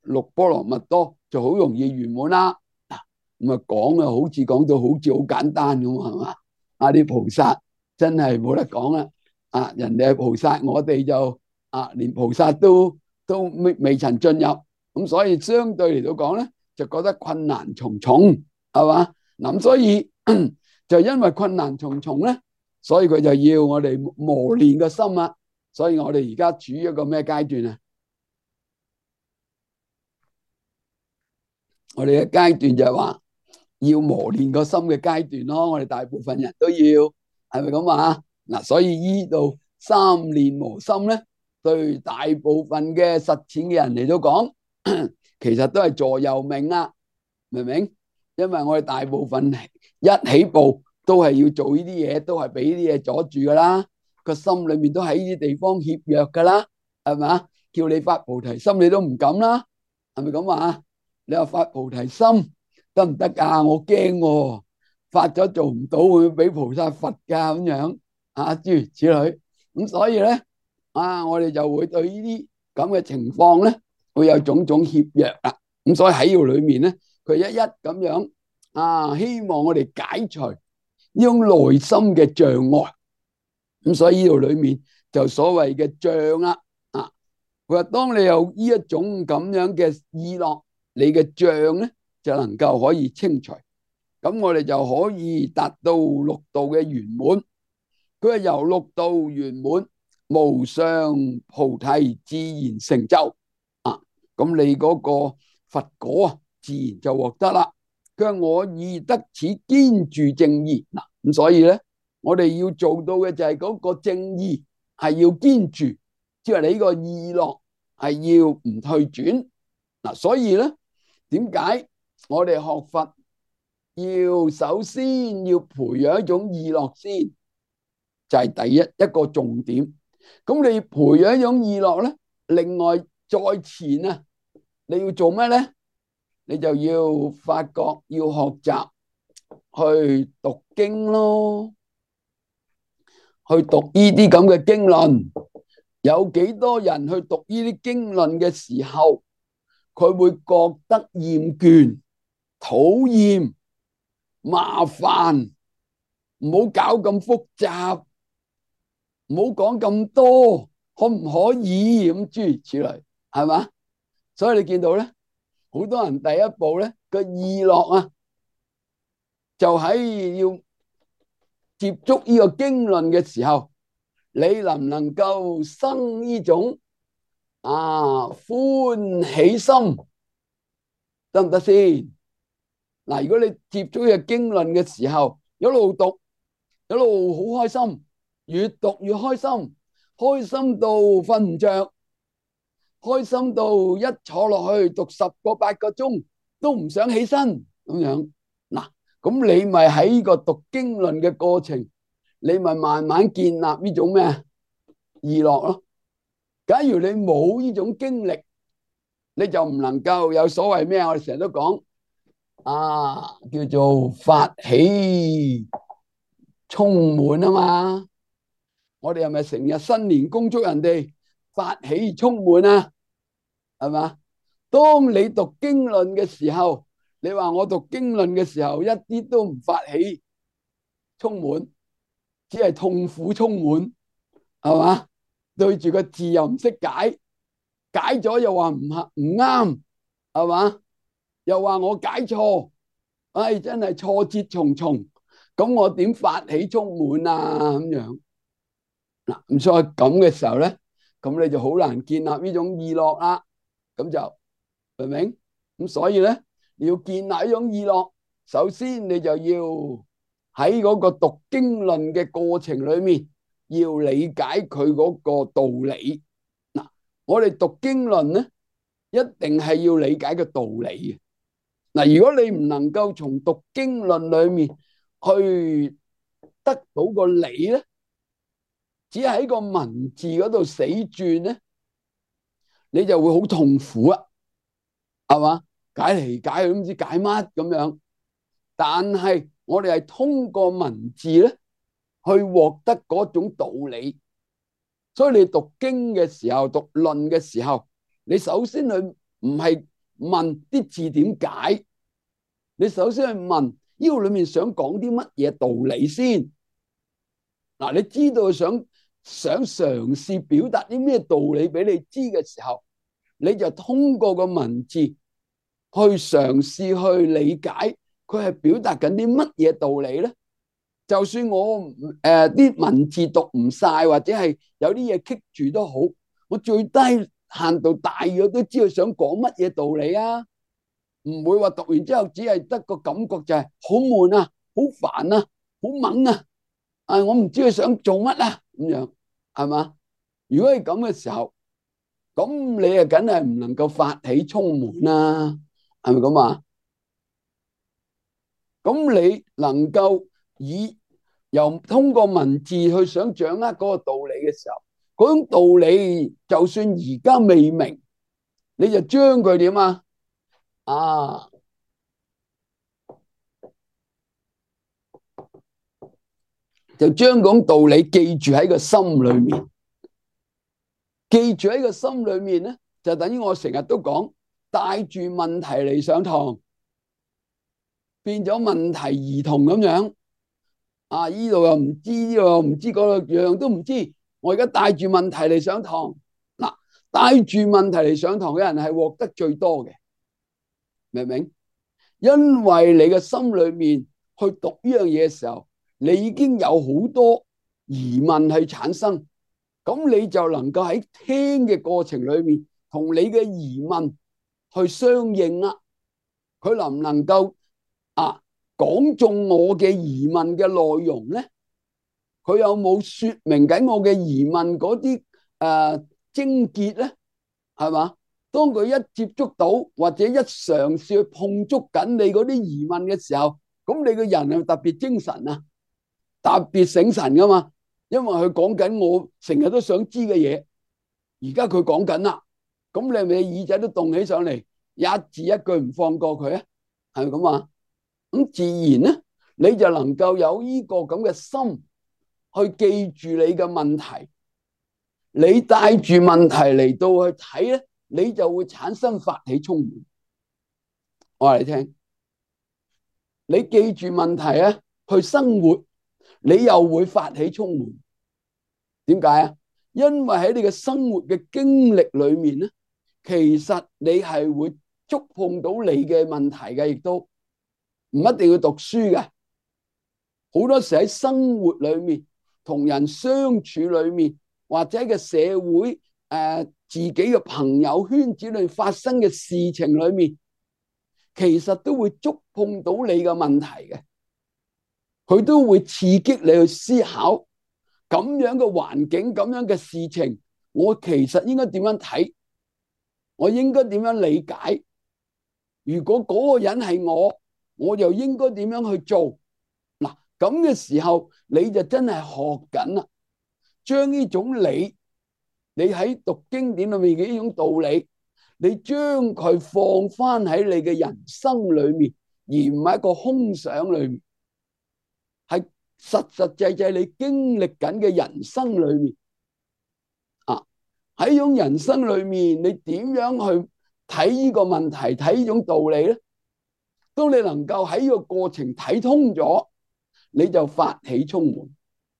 [SPEAKER 1] 六波羅蜜多就好容易圓滿啦。咁啊講啊，好似講到好似好簡單咁，係嘛？啊啲菩薩真係冇得講啦。啊，人哋係菩薩，我哋就啊連菩薩都都未未曾進入，咁所以相對嚟到講咧，就覺得困難重重，係嘛？咁所以就因為困難重重咧，所以佢就要我哋磨練個心啊。所以我哋而家處於一個咩階段啊？我哋嘅階段就係話要磨練個心嘅階段咯。我哋大部分人都要，係咪咁話？嗱，所以依度三練磨心咧，對大部分嘅實踐嘅人嚟到講，其實都係座右銘啦，明唔明？因為我哋大部分一起步都係要做呢啲嘢，都係俾呢啲嘢阻住噶啦，個心裏面都喺呢啲地方怯弱噶啦，係咪啊？叫你發菩提心，你都唔敢啦，係咪咁話？你話發菩提心得唔得噶？我驚喎，發咗做唔到會俾菩薩罰噶咁樣啊，諸如此類。咁所以咧啊，我哋就會對呢啲咁嘅情況咧，會有種種怯弱啦。咁所以喺呢度裏面咧，佢一一咁樣啊，希望我哋解除呢種內心嘅障礙。咁所以呢度裏面就所謂嘅障啦啊，佢話當你有呢一種咁樣嘅意樂，你嘅障咧就能夠可以清除，咁我哋就可以達到六道嘅圓滿。佢係由六道圓滿無上菩提自然成就啊，咁你嗰個佛果啊自然就獲得啦。佢話我已得此堅住正義嗱，咁所以咧我哋要做到嘅就係嗰個正義係要堅住，即係你呢個意樂係要唔退轉嗱。所以咧點解我哋學佛要首先要培養一種意樂先，就係第一一個重點。咁你培養一種意樂咧，另外再前啊，你要做咩咧？你就要發覺要學習去讀經咯，去讀呢啲咁嘅經論。有幾多人去讀呢啲經論嘅時候，佢會覺得厭倦、討厭、麻煩，唔好搞咁複雜，唔好講咁多，可唔可以咁諸如此類，係嘛？所以你見到咧，好多人第一步咧個意樂啊，就喺要接觸呢個經論嘅時候，你能唔能夠生呢種啊歡喜心，得唔得先？嗱，如果你接觸呢個經論嘅時候，一路讀一路好開心，越讀越開心，開心到瞓唔着，開心到一坐落去讀十個八個鐘都唔想起身咁樣。嗱，咁你咪喺呢個讀經論嘅過程，你咪慢慢建立呢種咩意樂咯。假如你冇呢種經歷，你就唔能夠有所謂咩，我哋成日都講啊，叫做發起充滿啊嘛。我哋係咪成日新年恭祝人哋發起充滿啊？係嘛？當你讀經論嘅時候，你話我讀經論嘅時候一啲都唔發起充滿，只係痛苦充滿，係嘛？對住個字又唔識解，解咗又話唔合唔啱，係嘛？又話我解錯，唉，真係挫折重重。咁我點發起充滿啊？咁樣嗱，咁所以咁嘅時候咧，咁你就好難建立呢種意樂啦。咁就明唔明？咁所以咧，你要建立呢種意樂，首先你就要喺嗰個讀經論嘅過程裏面，要理解佢嗰個道理。嗱，我哋讀經論咧，一定係要理解個道理嘅。嗱，如果你唔能夠從讀經論裏面去得到個理咧，只係喺個文字嗰度死轉咧，你就會好痛苦啊，係嘛？解嚟解去都唔知解乜咁樣。但係我哋係通過文字咧，去獲得嗰種道理。所以你讀經嘅時候，讀論嘅時候，你首先去唔係問啲字點解，你首先去問呢個裏面想講啲乜嘢道理先。嗱，你知道想想嘗試表達啲咩道理俾你知嘅時候，你就通過個文字去嘗試去理解佢係表達緊啲乜嘢道理咧。就算我誒啲、呃、文字讀唔晒，或者係有啲嘢棘住都好，我最低限度大約都知道想講乜嘢道理啊。唔會話讀完之後只係得個感覺就係好悶啊、好煩啊、好懵啊，啊我唔知佢想做乜啊咁樣，係嘛？如果係咁嘅時候，咁你啊梗係唔能夠發起充滿啦，係咪咁啊？咁你能夠以由通過文字去想掌握嗰個道理嘅時候，嗰種道理就算而家未明，你就將佢點啊？啊，就將嗰種道理記住喺個心裏面，記住喺個心裏面咧，就等於我成日都講，帶住問題嚟上堂，變咗問題兒童咁樣。啊，依度又唔知，呢度又唔知，嗰度樣樣都唔知。我而家帶住問題嚟上堂，嗱，帶住問題嚟上堂嘅人係獲得最多嘅，明唔明？因為你嘅心裏面去讀呢樣嘢嘅時候，你已經有好多疑問去產生，咁你就能夠喺聽嘅過程裏面同你嘅疑問去相應啦。佢能唔能夠啊講中我嘅疑問嘅內容咧？佢有冇說明緊我嘅疑問嗰啲誒症結咧？係嘛？當佢一接觸到或者一嘗試去碰觸緊你嗰啲疑問嘅時候，咁你個人係特別精神啊，特別醒神噶嘛。因為佢講緊我成日都想知嘅嘢，而家佢講緊啦，咁你係咪耳仔都動起上嚟，一字一句唔放過佢啊？係咪咁啊？咁自然咧，你就能夠有呢個咁嘅心去記住你嘅問題。你帶住問題嚟到去睇咧，你就會產生發起充滿。我話你聽，你記住問題啊，去生活，你又會發起充滿。點解啊？因為喺你嘅生活嘅經歷裏面咧，其實你係會觸碰到你嘅問題嘅，亦都唔一定要讀書嘅。好多時喺生活裏面，同人相處裏面，或者嘅社會誒、呃、自己嘅朋友圈子裏發生嘅事情裏面，其實都會觸碰到你嘅問題嘅，佢都會刺激你去思考咁樣嘅環境、咁樣嘅事情，我其實應該點樣睇？我應該點樣理解？如果嗰個人係我，我又應該點樣去做？嗱，咁嘅時候你就真係學緊啦，將呢種理，你喺讀經典裏面嘅呢種道理，你將佢放翻喺你嘅人生裏面，而唔係一個空想裏面，係實實際際你經歷緊嘅人生裏面啊。喺呢種人生裏面，你點樣去睇呢個問題，睇呢種道理咧？當你能夠喺呢個過程睇通咗，你就發起充滿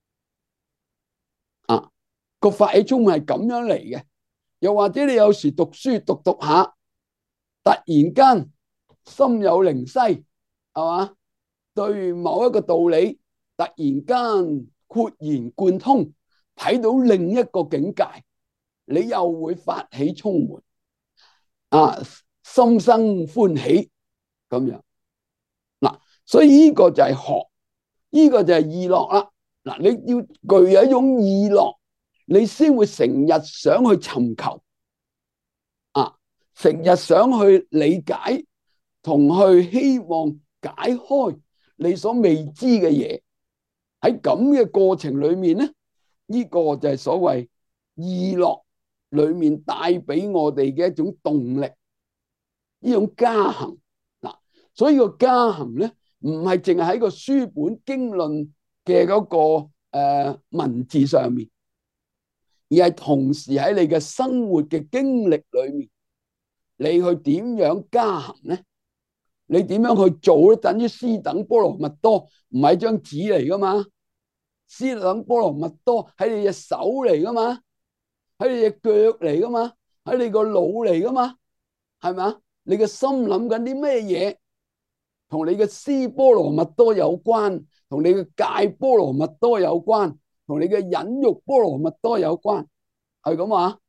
[SPEAKER 1] 啊！個發起充滿係咁樣嚟嘅。又或者你有時讀書讀讀下，突然間心有靈犀，係嘛？對某一個道理突然間豁然貫通，睇到另一個境界，你又會發起充滿啊，心生歡喜咁樣。嗱，所以呢個就係學，呢個就係意樂啦。嗱，你要具有一種意樂，你先會成日想去尋求啊，成日想去理解同去希望解開你所未知嘅嘢。喺咁嘅過程裏面咧，呢個就係所謂意樂裏面帶俾我哋嘅一種動力，呢種加行嗱。所以個加行咧，唔係淨係喺個書本經論嘅嗰個誒文字上面，而係同時喺你嘅生活嘅經歷裏面， 你去點樣加行咧？你點樣去做咧？等於斯等波羅蜜多唔係張紙嚟噶嘛？斯等波羅蜜多喺你隻手嚟噶嘛？喺你隻腳嚟噶嘛？喺你個腦嚟噶嘛？係咪啊？你嘅心諗緊啲咩嘢？同你嘅思波羅蜜多有關，同你嘅戒波羅蜜多有關，同你嘅忍辱波羅蜜多有關，係咁啊？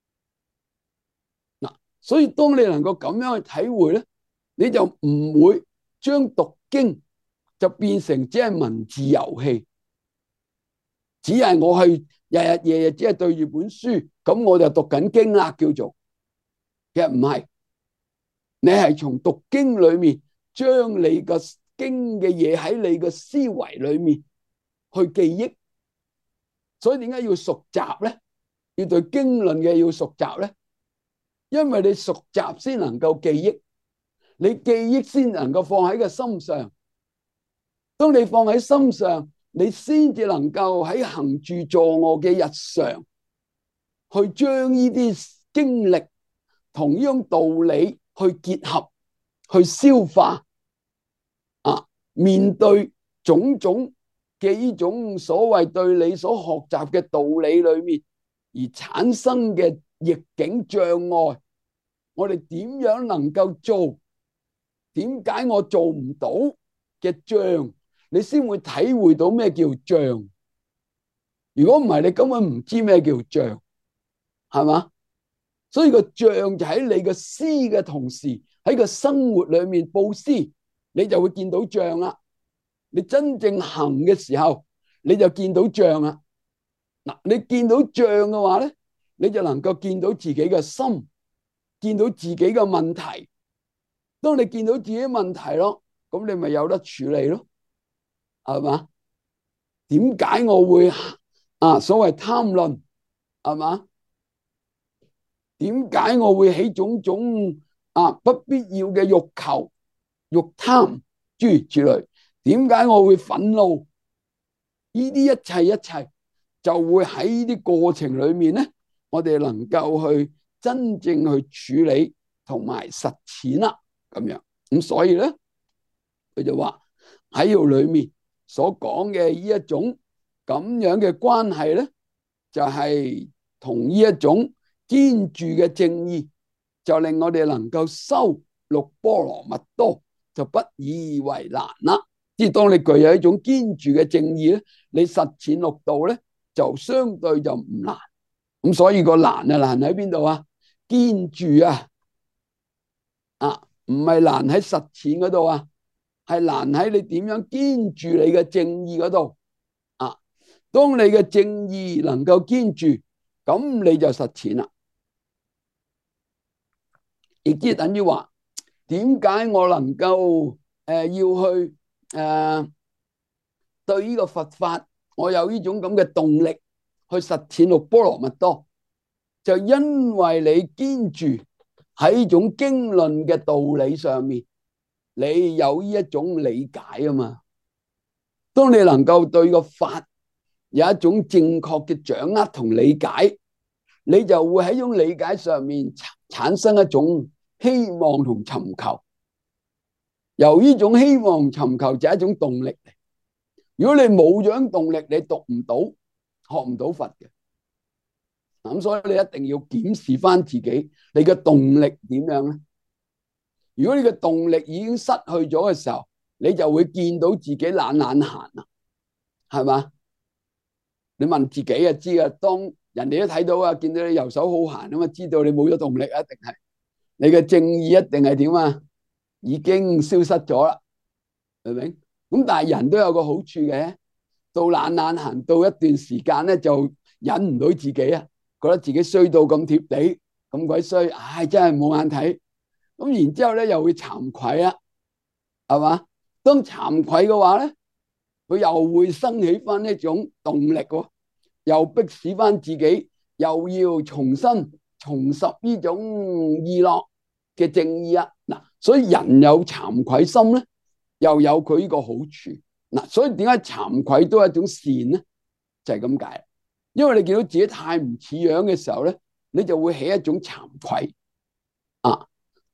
[SPEAKER 1] 嗱，所以當你能夠咁樣去體會咧，你就唔會將讀經就變成只係文字遊戲，只係我係日日夜夜只係對住本書，咁我就讀緊經啦，叫做其實唔係，你係從讀經裏面將你個經嘅嘢喺你個思維裏面去記憶，所以點解要熟習咧？要對經論嘅要熟習咧？因為你熟習先能夠記憶，你記憶先能夠放喺個心上。當你放喺心上，你先至能夠喺行住坐臥嘅日常，去將呢啲經歷同呢種道理去結合，去消化。啊，面對種種嘅呢種所謂對你所學習嘅道理裏面而產生嘅逆境障礙，我哋點樣能夠做？點解我做唔到嘅障？你先會體會到咩叫障。如果唔係，你根本唔知咩叫障，係嘛？所以個障就喺你個思嘅同時，喺個生活裏面布施，你就會見到障啦。你真正行嘅時候，你就見到障啦。嗱，你見到障嘅話咧，你就能夠見到自己嘅心，見到自己嘅問題。當你見到自己問題咯，咁你咪有得處理咯，係嘛？點解我會啊所謂貪論，係嘛？點解我會起種種啊不必要嘅欲求、欲貪諸如此類？點解我會憤怒？呢啲一切一切就會喺呢啲過程裏面咧，我哋能夠去真正去處理同埋實踐啦。咁樣咁，所以咧，佢就話喺度裏面所講嘅呢一種咁樣嘅關係咧，就係同呢一種堅住嘅正義，就令我哋能夠修六波羅蜜多，就不以為難啦。即係當你具有一種堅住嘅正義咧，你實踐六道咧，就相對就唔難。咁所以個難啊難喺邊度啊？堅住啊，啊！唔係難喺實踐嗰度啊，係難喺你點樣堅住你嘅正義嗰度啊。當你嘅正義能夠堅住，咁你就實踐啦。亦即係等於話，點解我能夠誒、呃、要去誒、呃、對呢個佛法，我有呢種咁嘅動力去實踐六波羅蜜多，就因為你堅住喺呢種經論嘅道理上面，你有呢一種理解啊嘛。當你能夠對個法有一種正確嘅掌握同理解，你就會喺呢種理解上面產生一種希望同尋求。由呢種希望尋求就係一種動力嚟。如果你冇咗種動力，你讀唔到，學唔到佛嘅。咁所以你一定要檢視翻自己，你嘅動力點樣咧？如果你嘅動力已經失去咗嘅時候，你就會見到自己懶懶閒啦，係嘛？你問自己就知啊。當人哋都睇到啊，見到你游手好閒咁啊，知道你冇咗動力，一定係你嘅正義一定係點啊？已經消失咗啦，明唔明？咁但係人都有個好處嘅，到懶懶閒到一段時間咧，就忍唔到自己啊，覺得自己衰到咁貼地，咁鬼衰，唉，真係冇眼睇。咁然之後咧，又會慚愧啦，係嘛？當慚愧嘅話咧，佢又會生起翻一種動力喎，又迫使翻自己，又要重新重拾呢種意樂嘅正義啊！嗱，所以人有慚愧心咧，又有佢呢個好處嗱。所以點解慚愧都係一種善咧？就係咁解。因為你見到自己太唔似樣嘅時候咧，你就會起一種慚愧啊。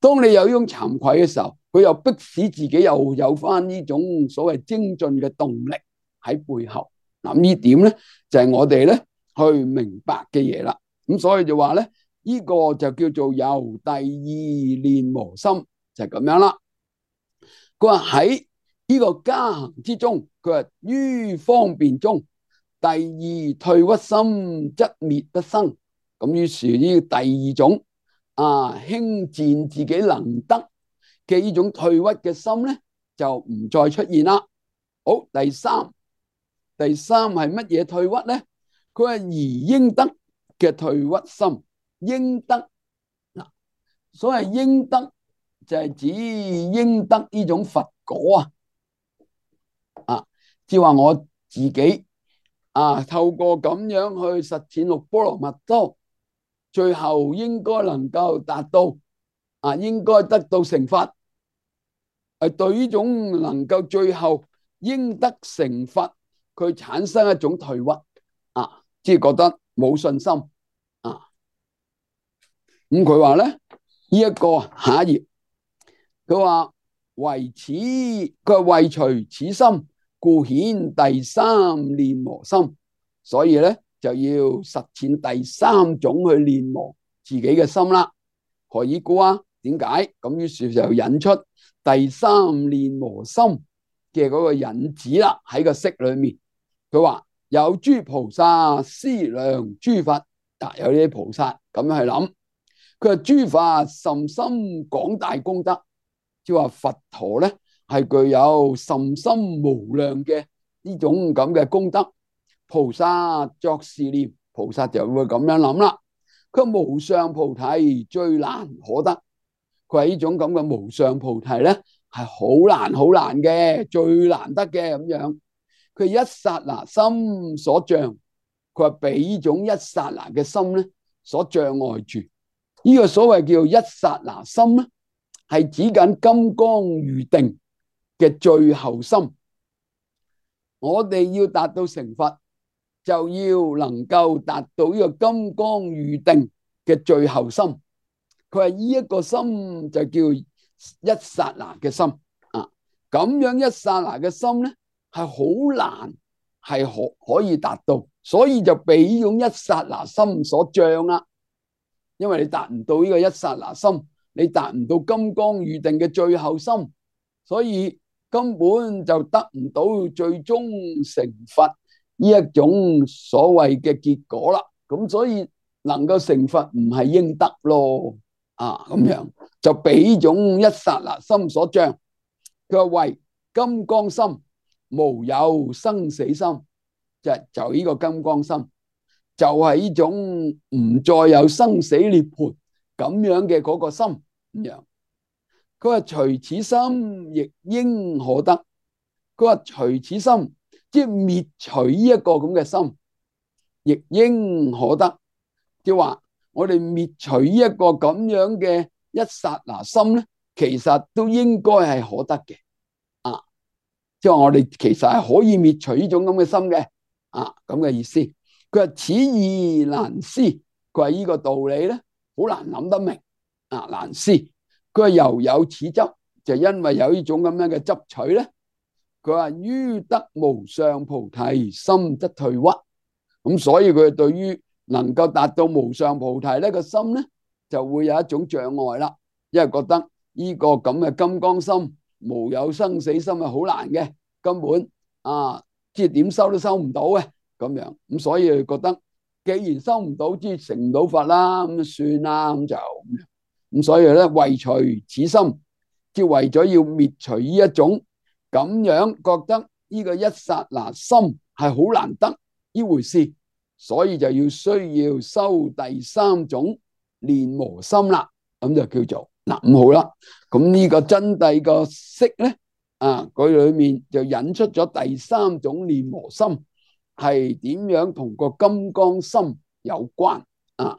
[SPEAKER 1] 當你有呢種慚愧嘅時候，佢又迫使自己又有翻呢種所謂精進嘅動力喺背後。嗱，呢點咧就係我哋咧去明白嘅嘢啦。咁所以就話咧，呢個就叫做由第二練磨心，就係咁樣啦。佢話喺呢個加行之中，佢話於方便中，第二退屈心則滅不生。咁於是呢第二種啊輕賤自己能得嘅呢種退屈嘅心咧，就唔再出現啦。好，第三，第三係乜嘢退屈咧？佢話宜應得嘅退屈心，應得嗱，所謂應得就係指應得呢種佛果啊，啊，即係話我自己啊，透過咁樣去實踐六波羅蜜多，最後應該能夠達到啊，應該得到成佛。係對呢種能夠最後應得成佛，佢產生一種退屈啊，即係覺得冇信心啊。咁佢話咧，呢一個下一頁，佢話為此，佢話為除此心，故顯第三練磨心。所以咧就要實踐第三種去練磨自己嘅心啦。何以故啊？點解？咁於是就引出第三練磨心嘅嗰個引子啦。喺個釋裏面，佢話有諸菩薩思量諸佛，啊，有啲菩薩咁樣去諗。佢話諸佛甚深廣大功德，即係話佛陀咧係具有甚深無量嘅呢種咁嘅功德。菩薩作是念，菩薩就會咁樣諗啦。佢話無上菩提最難可得。佢話呢種咁嘅無上菩提咧係好難好難嘅，最難得嘅咁樣。佢一剎那心所障，佢話俾呢種一剎那嘅心咧所障礙住。呢個所謂叫一剎那心咧，係指緊金剛喻定嘅最後心。我哋要達到成佛，就要能夠達到呢個金剛喻定嘅最後心。佢話呢一個心就叫一剎那嘅心啊。咁樣一剎那嘅心咧係好難係可可以達到，所以就俾呢種一剎那心所障啦。因為你達唔到呢個一剎那心，你達唔到金剛喻定嘅最後心，所以根本就得唔到最終成佛呢一種所謂嘅結果啦。咁所以能夠成佛唔係應得咯，啊咁樣就俾呢種一剎那心所障。佢話為金剛心無有生死心，就就呢個金剛心。就係呢種唔再有生死涅槃咁樣嘅嗰個心咁樣。佢話除此心亦應可得。佢話除此心即係滅除呢一個咁嘅心，亦應可得。即係話我哋滅除呢一個咁樣嘅一剎那心咧，其實都應該係可得嘅啊。即係話我哋其實係可以滅除呢種咁嘅心嘅啊，咁嘅意思。佢話此義難思，佢話呢個道理咧好難諗得明啊，難思。佢話猶有此執，就因為有呢種咁樣嘅執取咧。佢話於得無上菩提心則退屈，咁所以佢對於能夠達到無上菩提呢個心咧，就會有一種障礙啦。因為覺得呢個咁嘅金剛心無有生死心係好難嘅，根本啊即係點修都修唔到嘅。咁樣咁，所以佢覺得既然收唔到，即係成唔到佛啦，咁就算啦，咁就咁樣。咁所以咧，為除此心，即係為咗要滅除呢一種咁樣覺得呢個一剎那心係好難得呢回事，所以就要需要修第三種練磨心啦。咁就叫做嗱，咁好啦。咁呢個真諦個釋咧，啊，佢裏面就引出咗第三種練磨心。係點樣同個金剛心有關啊？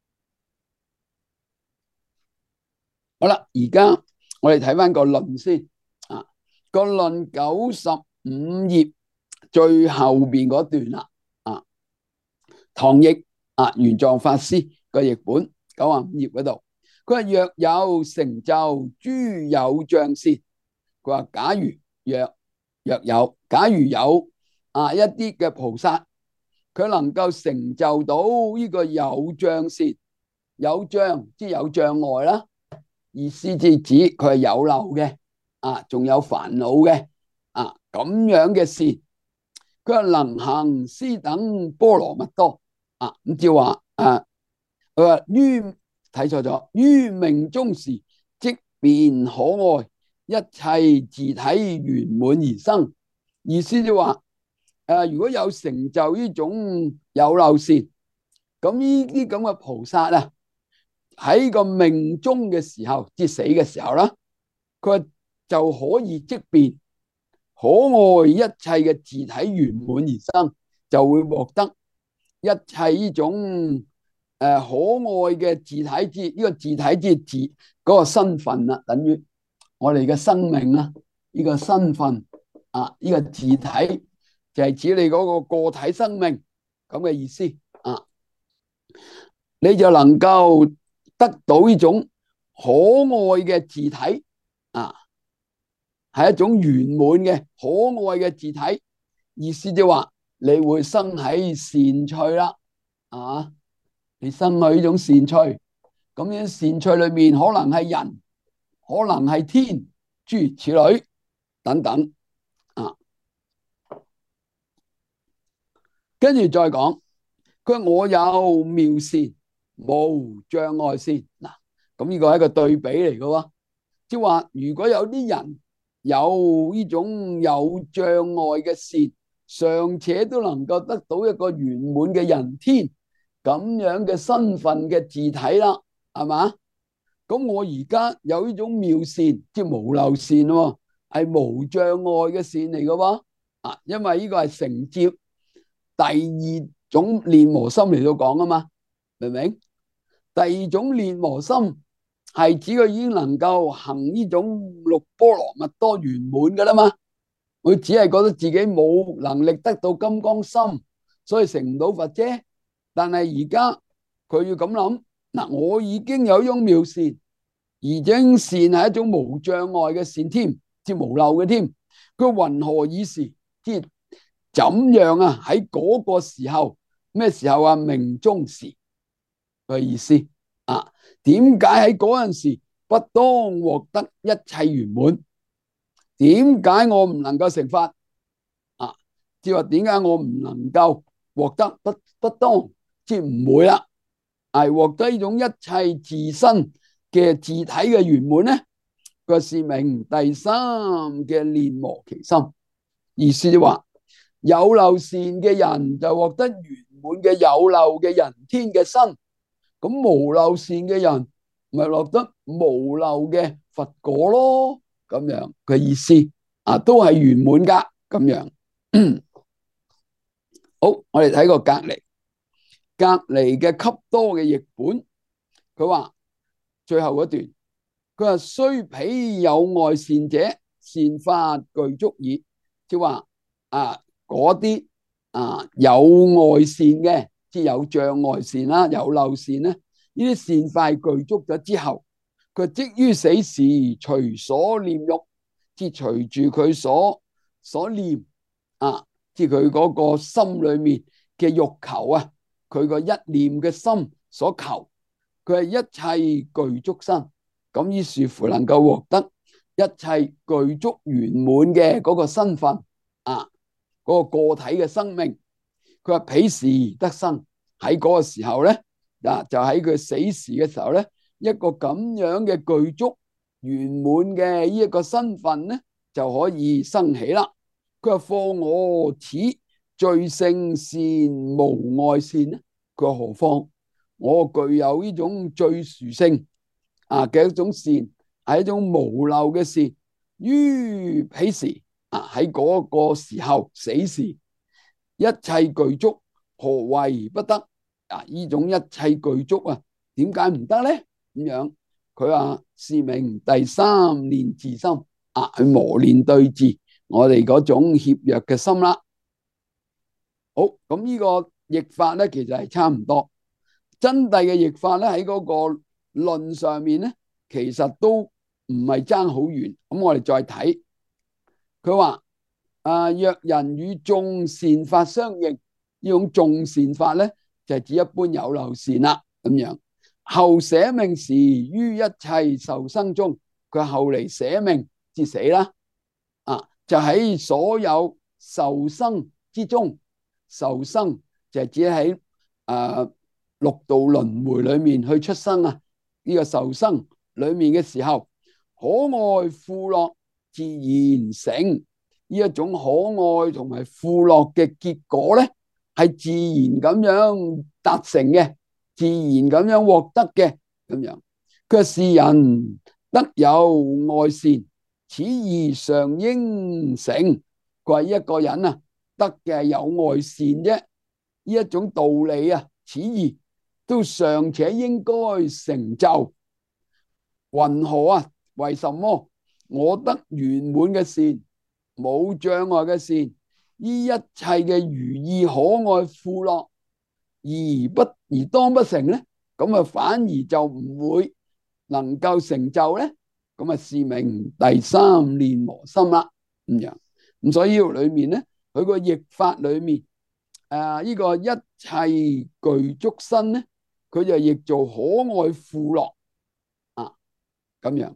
[SPEAKER 1] 好啦，而家我哋睇翻個論先啊。個論九十五頁最後邊嗰段啦啊，唐譯啊玄奘法師個譯本九十五頁嗰度， 佢話若有成就諸有象善，佢話假如若若有，假如有啊一啲嘅菩薩，佢能夠成就到呢個有象善，有障即係有障礙啦，意思即係指佢係有漏嘅啊，仲有煩惱嘅啊咁樣嘅善，佢話能行斯等波羅蜜多啊，咁即係話啊，佢話於睇錯咗，於命終時即變可愛，一切自體圓滿而生。意思就話誒，如果有成就呢種有漏善，咁呢啲咁嘅菩薩啊，喺個命終嘅時候，即死嘅時候啦，佢就可以即變可愛，一切嘅自體圓滿而生，就會獲得一切呢種誒可愛嘅自體之呢個自體之自嗰個身份啦，等於我哋嘅生命啦，呢個身份啊，呢個自體就係指你嗰個個體生命咁嘅意思啊，你就能夠得到呢種可愛嘅自體啊，係一種圓滿嘅可愛嘅自體，意思就話你會生喺善趣啦，啊，你生喺呢種善趣，咁樣善趣裏面可能係人，可能係天，諸如此類等等啊。跟住再講，佢話我有妙善，無障礙善。嗱，咁呢個係一個對比嚟嘅喎，即係話如果有啲人有呢種有障礙嘅善，尚且都能夠得到一個圓滿嘅人天咁樣嘅身份嘅自體啦，係嘛？咁我而家有呢種妙善，即係無漏善喎，係無障礙嘅善嚟嘅喎，啊，因為呢個係承接第二種煉磨心嚟到講啊嘛，明唔明？第二種煉磨心係指佢已經能夠行呢種六波羅蜜多圓滿噶啦嘛，佢只係覺得自己冇能力得到金剛心，所以成唔到佛啫。但係而家佢要咁諗，嗱，我已經有一種妙善，而且善係一種無障礙嘅善添，即係無漏嘅添。佢云何以是？即係怎樣啊？喺嗰個時候，咩時候啊？命終時嘅意思啊？點解喺嗰陣時不當獲得一切圓滿？點解我唔能夠成法啊？即係話點解我唔能夠獲得不不當？即係唔會啦，係獲得呢種一切自身嘅自體嘅圓滿咧？個是名第三嘅煉磨其心。意思就話有漏善嘅人就獲得圓滿嘅有漏嘅人天嘅身，咁無漏善嘅人咪獲得無漏嘅佛果咯，咁樣嘅意思啊，都係圓滿噶咁樣。好，我哋睇個隔籬，隔籬嘅笈多嘅譯本，佢話最後嗰段，佢話雖彼有礙善者，善法具足矣，即係話啊嗰啲啊有礙善嘅，即係有障礙善啦，有漏善咧，呢啲善法具足咗之後，佢即於死時隨所念欲，即係隨住佢所所念啊，即係佢嗰個心裏面嘅欲求啊，佢個一念嘅心所求，佢係一切具足身，咁於是乎能夠獲得一切具足圓滿嘅嗰個身份啊，嗰個個體嘅生命。佢話彼時得生，喺嗰個時候咧，啊就喺佢死時嘅時候咧，一個咁樣嘅具足圓滿嘅呢一個身份咧，就可以生起啦。佢話況我此最勝善無礙善咧，佢話何況我具有呢種最殊勝啊嘅一種善，係一種無漏嘅善，於彼時啊喺嗰個時候死時，一切具足，何為不得啊？呢種一切具足啊，點解唔得咧？咁樣佢話是名第三練自心啊，去磨練對治我哋嗰種怯弱嘅心啦。好，咁呢個譯法咧，其實係差唔多。真諦嘅譯法咧，喺嗰個論上面咧，其實都唔係爭好遠。咁我哋再睇，佢話啊，若人與眾善法相應，呢種眾善法咧就係指一般有漏善啦。咁樣後捨命時於一切受生中，佢後嚟捨命至死啦。啊，就喺所有受生之中，受生就係指喺誒六道輪迴裏面去出生啊。呢個受生裏面嘅時候，可愛富樂自然成。呢一種可愛同埋富樂嘅結果咧，係自然咁樣達成嘅，自然咁樣獲得嘅。咁樣佢話是人得有愛善，此義尚應成。佢話一個人啊，得嘅有愛善啫，呢一種道理啊，此義都尚且應該成就。云何啊？為什麼我得圓滿嘅善，冇障礙嘅善，依一切嘅如意可愛富樂，而不而當不成呢？咁啊，反而就唔會能夠成就呢？咁啊，是名第三練磨心啦。咁樣咁，所以裏面呢，佢個譯法裏面，誒、啊，呢、這個一切具足身呢，佢就譯做可愛富樂啊，咁樣。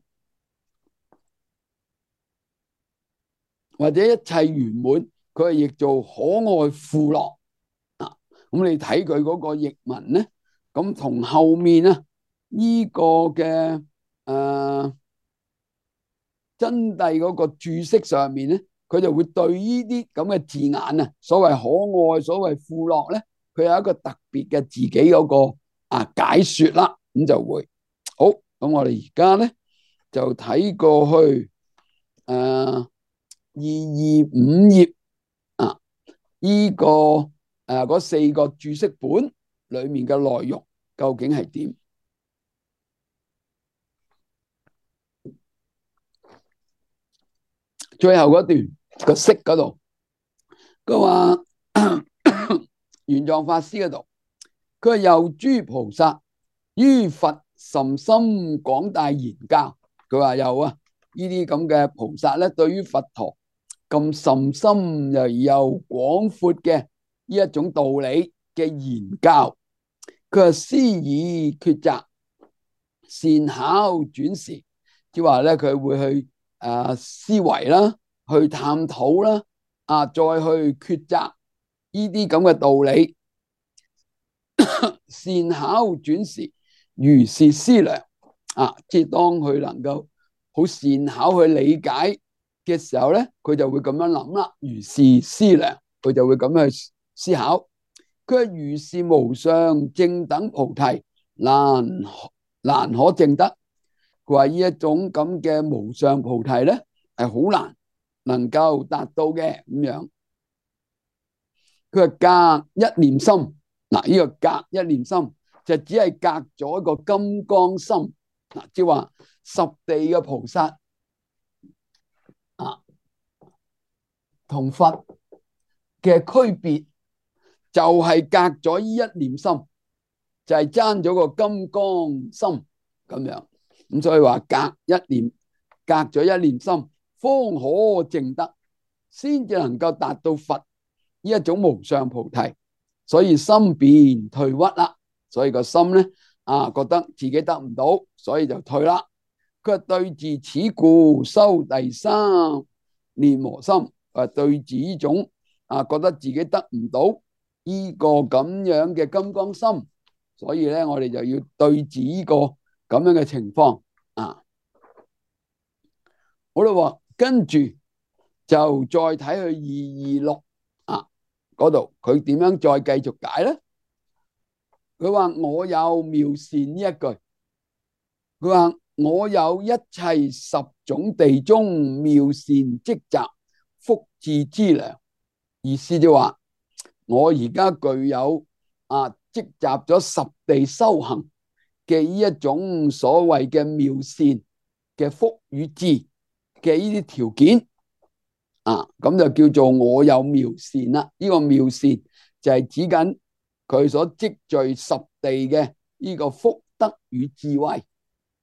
[SPEAKER 1] 或者一切圓滿，佢係譯做可愛富樂啊。咁你睇佢嗰個譯文咧，咁同後面啊呢個嘅誒真諦嗰個注釋上面咧，佢就會對呢啲咁嘅字眼啊，所謂可愛、所謂富樂咧，佢有一個特別嘅自己嗰個啊解說啦。咁就會好。咁我哋而家咧就睇過去誒。呃二二五頁啊，呢、這個誒嗰、啊、四個注釋本裏面嘅內容究竟係點？最後嗰段個釋嗰度，佢話玄奘法師嗰度，佢話又諸菩薩於佛甚深廣大言教，佢話有啊，呢啲咁嘅菩薩咧，對於佛陀咁甚深又又廣闊嘅呢一種道理嘅言教，佢話思以抉擇，善巧轉時，即係話咧佢會去誒思維啦，去探討啦，啊再去抉擇呢啲咁嘅道理。善巧轉時，如是思量啊，即係當佢能夠好善巧去理解嘅時候咧，佢就會咁樣諗啦。如是思量，佢就會咁樣去思考。佢係如是無上正等菩提，難難可證得。佢話呢一種咁嘅無上菩提咧，係好難能夠達到嘅咁樣。佢話隔一念心，嗱、這、呢個隔一念心就只係隔咗一個金剛心，嗱即係話十地嘅菩薩啊，同佛嘅區別就係隔咗呢一念心，就係爭咗個金剛心咁樣。咁所以話隔一念，隔咗一念心，方可證得，先至能夠達到佛呢一種無上菩提。所以心便退屈啦，所以個心咧啊，覺得自己得唔到，所以就退啦。佢話對治此故修第三練磨心，話對治呢種啊覺得自己得唔到呢個咁樣嘅金剛心，所以咧我哋就要對治呢個咁樣嘅情況啊。好啦，跟住就再睇去二二六啊嗰度，佢點樣再繼續解咧？佢話我有妙善呢一句，佢話我有一切十種地中妙善積集福智之糧，意思就話我而家具有啊積集咗十地修行嘅呢一種所謂嘅妙善嘅福與智嘅呢啲條件啊，咁就叫做我有妙善啦。呢個妙善就係指緊佢所積聚十地嘅呢個福德與智慧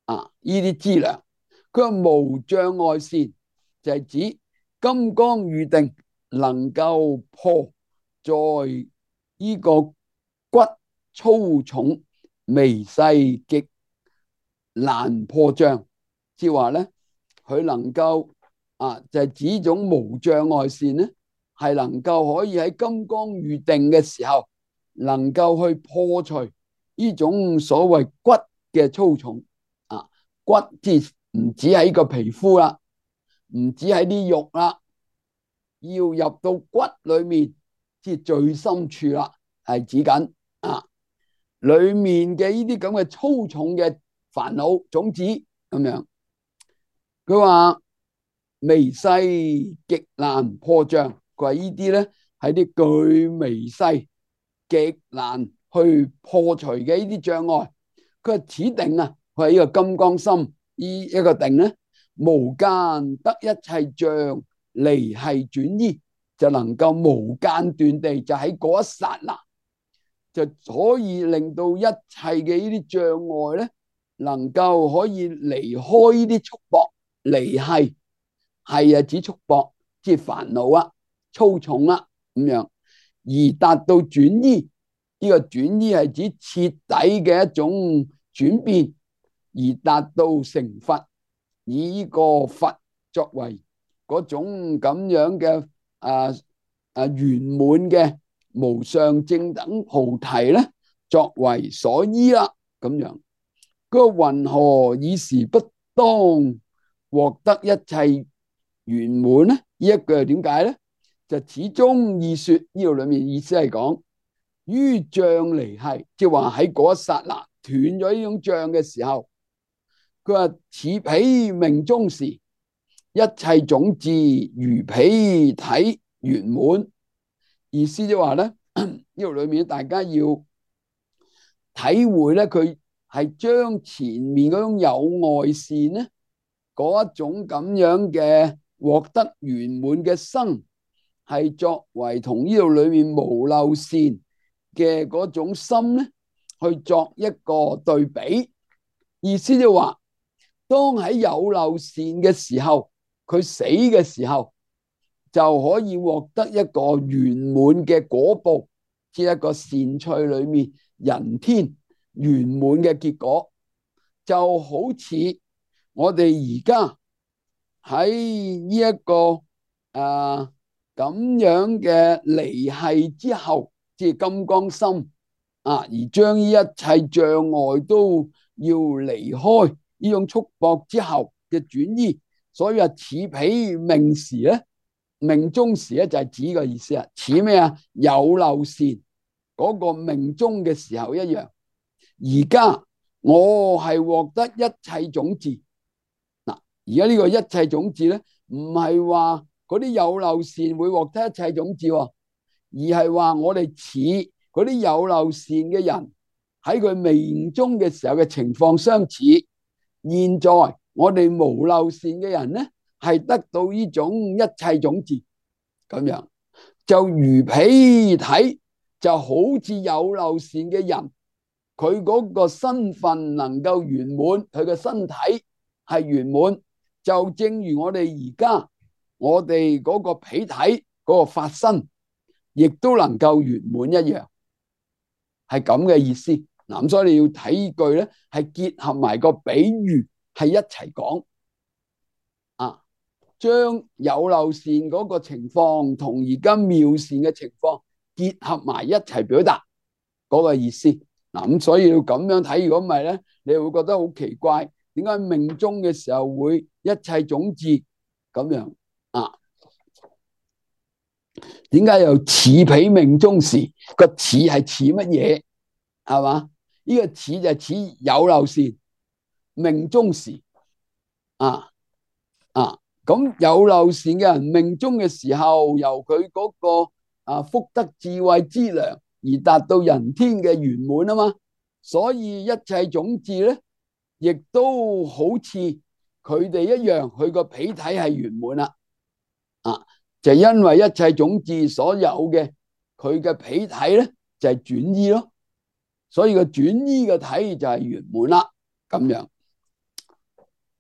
[SPEAKER 1] 啊，呢啲資糧。佢話無障礙線就係指金剛預定能夠破在呢個骨粗重微細極難破障，即係話咧，佢能夠啊，就係指種無障礙線咧，係能夠可以喺金剛預定嘅時候，能夠去破除呢種所謂骨嘅粗重啊，骨即係唔止喺個皮膚啦，唔止喺啲肉啦，要入到骨裏面，即係最深處啦，係指緊啊，裏面嘅呢啲咁嘅粗重嘅煩惱種子咁樣。佢話微細極難破障，佢話呢啲咧係啲巨微細極難去破除嘅呢啲障礙。佢話此定啊，佢係呢個金剛心呢一個定咧，無間得一切障離繫轉依，就能夠無間斷地就喺嗰一剎那，就可以令到一切嘅呢啲障礙咧，能夠可以離開呢啲束縛。離繫係啊，指束縛，即係煩惱啊、粗重啊咁樣，而達到轉依。呢個轉依係指徹底嘅一種轉變，而達到成佛，以呢個佛作為嗰種咁樣嘅啊啊圓滿嘅無上正等菩提咧，作為所依啦咁樣。嗰個云何以時不當獲得一切圓滿咧？呢一句係點解咧？就始終意說，呢度裏面意思係講於障離繫，即係話喺嗰一剎那斷咗呢種障嘅時候，佢話似彼命終時，一切種智如彼體圓滿。意思即係話咧，呢度裏面大家要體會咧，佢係將前面嗰種有礙線咧，嗰一種咁樣嘅獲得圓滿嘅生，係作為同呢度裏面無漏線嘅嗰種心咧，去作一個對比。意思就話，當喺有漏線嘅時候，佢死嘅時候，就可以獲得一個圓滿嘅果報，即係一個善趣裏面人天圓滿嘅結果。就好似我哋而家喺呢一個啊咁樣嘅離繫之後，即係金剛心啊，而將呢一切障礙都要離開呢種束縛之後嘅轉依。所以話似彼命時咧，命終時咧就係指個意思啊，似咩啊？有漏線嗰個命終嘅時候一樣。而家我係獲得一切種智嗱，而家呢個一切種智咧，唔係話嗰啲有漏線會獲得一切種智，而係話我哋似嗰啲有漏線嘅人喺佢命終嘅時候嘅情況相似。現在我哋無漏線嘅人咧，係得到呢種一切種智咁樣，就如彼體，就好似有漏線嘅人，佢嗰個身份能夠圓滿，佢嘅身體係圓滿，就正如我哋而家我哋嗰個彼體嗰個法身，亦都能夠圓滿一樣，係咁嘅意思。嗱，咁所以你要睇句咧，係結合埋個比喻，係一齊講啊，將有漏線嗰個情況同而家妙線嘅情況結合埋一齊表達嗰個意思。嗱，咁所以要咁樣睇，如果唔係咧，你會覺得好奇怪，點解命終嘅時候會一切種智咁樣啊？點解又似彼命終時？個似係似乜嘢？係嘛？呢個似就係似有漏線命終時啊啊！咁有漏線嘅人命終嘅時候，由佢嗰個啊福德智慧資糧而達到人天嘅圓滿啊嘛，所以一切種智咧，亦都好似佢哋一樣，佢個彼體係圓滿啦啊！就因為一切種智所有嘅佢嘅彼體咧，就係轉依咯。所以個轉依嘅體就係圓滿啦，咁樣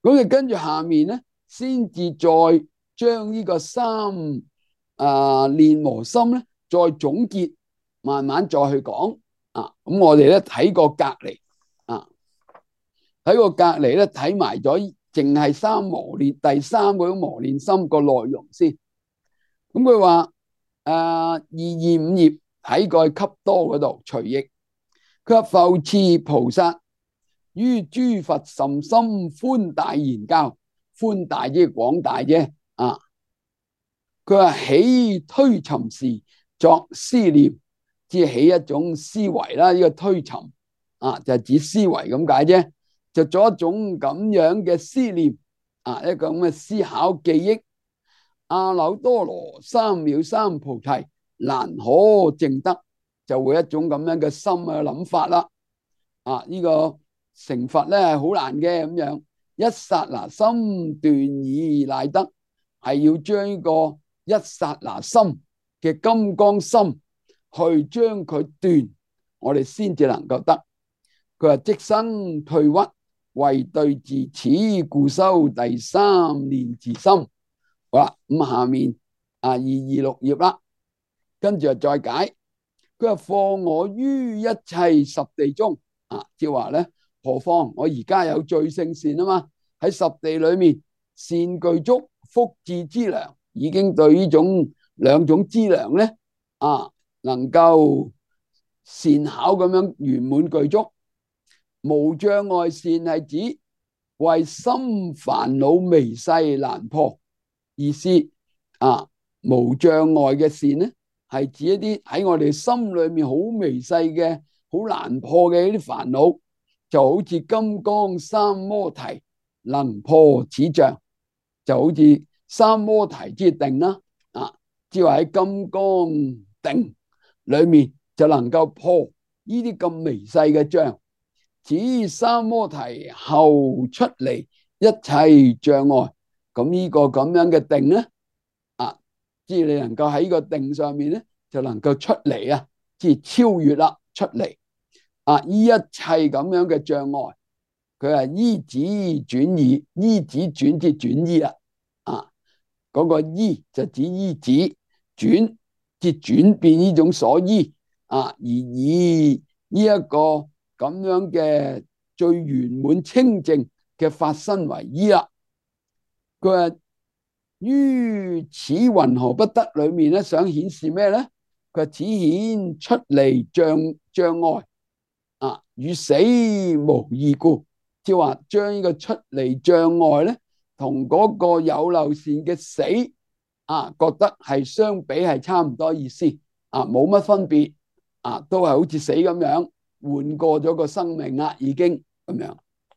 [SPEAKER 1] 咁就跟住下面咧，先至再將呢個三啊練磨心咧，再總結，慢慢再去講啊。咁我哋咧睇過隔離啊，睇過隔離咧睇埋咗，淨係三磨練第三嗰種磨練心個內容先。咁佢話誒二二五頁睇過去笈多嗰度隨譯，佢話復次菩薩於諸佛甚深寬大言教，寬大即係廣大啫啊。佢話起推尋時作思念，即係起一種思維啦。呢、這個推尋啊，就係、是、指思維咁解啫，就做一種咁樣嘅思念啊，一個咁嘅思考記憶。阿耨多羅三藐三菩提難可證得，就會一種咁樣嘅心嘅諗法啦。啊，呢、這個成佛咧係好難嘅咁樣，一剎那心斷已乃得，係要將呢個一剎那心嘅金剛心去將佢斷，我哋先至能夠得。佢話即生退屈，為對治此，故修第三練自心。好啦，咁下面啊二二六頁啦，跟住就再解。佢話況我於一切十地中啊，即係話咧，何況我而家有最勝善啊嘛，喺十地裏面善具足，福智資糧，已經對呢種兩種資糧咧啊，能夠善巧咁樣圓滿具足。無障礙善係指為心煩惱微細難破。意思啊，無障礙嘅善咧，係指一啲喺我哋心裏面好微細嘅、好難破嘅呢啲煩惱，就好似金剛三摩提能破此障，就好似三摩提之定啦，啊，即係話喺金剛定裏面就能夠破呢啲咁微細嘅障，指三摩提後出嚟一切障礙。咁呢個咁樣嘅定咧，啊，即係你能夠喺個定上面咧，就能夠出嚟啊，即係超越啦，出嚟啊！呢一切咁樣嘅障礙，佢係依止轉移，依止轉即轉依啦，啊，嗰個依就指依止，轉即轉變呢種所依啊，而以呢一個咁樣嘅最圓滿清淨嘅法身為依啦。佢話於此云何不得裏面咧，想顯示咩咧？佢話此顯出離障障礙啊，與死無異故，即係話將呢個出離障礙咧，同嗰個有漏善嘅死啊，覺得係相比係差唔多意思啊，冇乜分別啊，都係好似死咁樣，換過咗個生命啦，已經咁樣。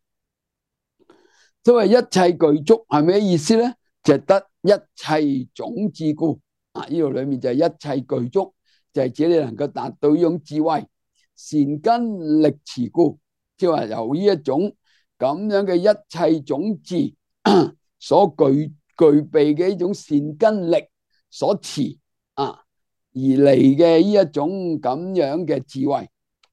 [SPEAKER 1] 所謂一切具足係咩意思咧？就係得一切種智故啊！呢度裏面就係一切具足，就係指你能夠達到呢種智慧、善根力持故，即係話由呢一種咁樣嘅一切種智所具具備嘅呢種善根力所持啊，而嚟嘅呢一種咁樣嘅智慧。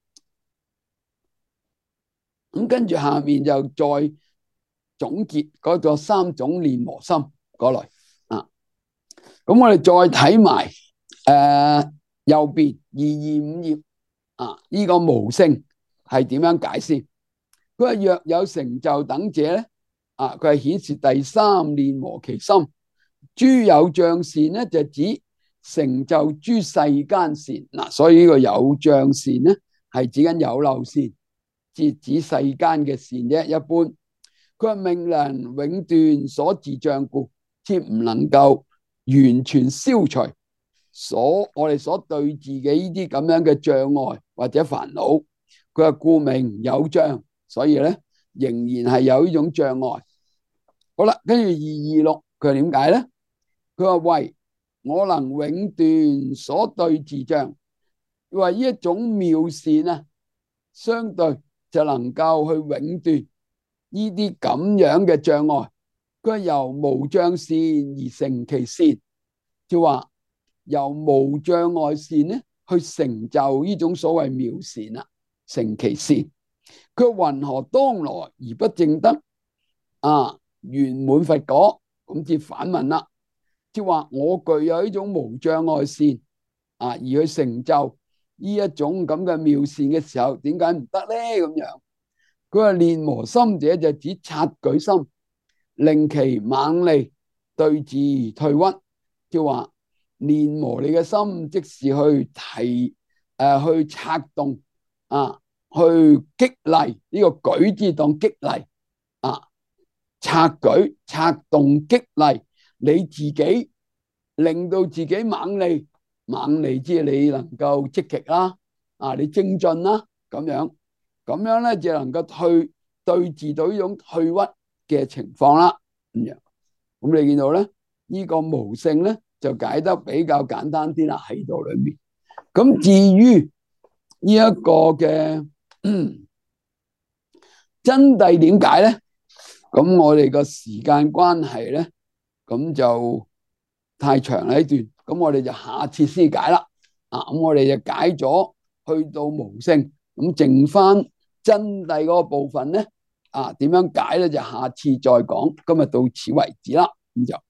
[SPEAKER 1] 咁跟住下面就再總結嗰個三種練磨心嗰類啊，咁我哋再睇埋誒右邊二二五頁啊，呢個無性係點樣解先？佢話若有成就等者咧，啊，佢係顯示第三練磨其心。諸有障善咧，就指成就諸世間善嗱，所以呢個有障善咧係指緊有漏善，即係指世間嘅善啫，一般。佢話命能永斷所自障故，即唔能夠完全消除所我哋所對治嘅呢啲咁樣嘅障礙或者煩惱。佢話故名有障，所以咧仍然係有呢種障礙。好啦，跟住二二六，佢係點解咧？佢話為我能永斷所對治障，佢話呢一種妙善啊，相對就能夠去永斷呢啲咁樣嘅障礙。佢係由無障善而成其善，就話由無障礙善咧去成就呢種所謂妙善啦，成其善。佢云何當來而不證得啊？ 圓滿佛果，咁至反問啦，即係話我具有呢種無障礙善啊，而去成就呢一種咁嘅妙善嘅時候，點解唔得咧？咁樣佢話練磨心者就指察舉心，令其猛利，對治退屈，即係話練磨你嘅心，即是去提誒、呃、去策動啊，去激勵呢、這個舉字當激勵啊，策舉策動激勵你自己，令到自己猛利，猛利即係你能夠積極啦，啊你精進啦，咁樣咁樣咧就能夠退對治到呢種退屈嘅情況啦。咁樣咁你見到咧呢、這個無性咧就解得比較簡單啲啦，喺度裏面。咁至於呢一個嘅真諦點解咧？咁我哋個時間關係咧，咁就太長啦呢段，咁我哋就下次先解啦。啊，咁我哋就解咗去到無性，咁剩翻真諦嗰個部分咧，啊點樣解咧？就下次再講。今日到此為止啦，咁就。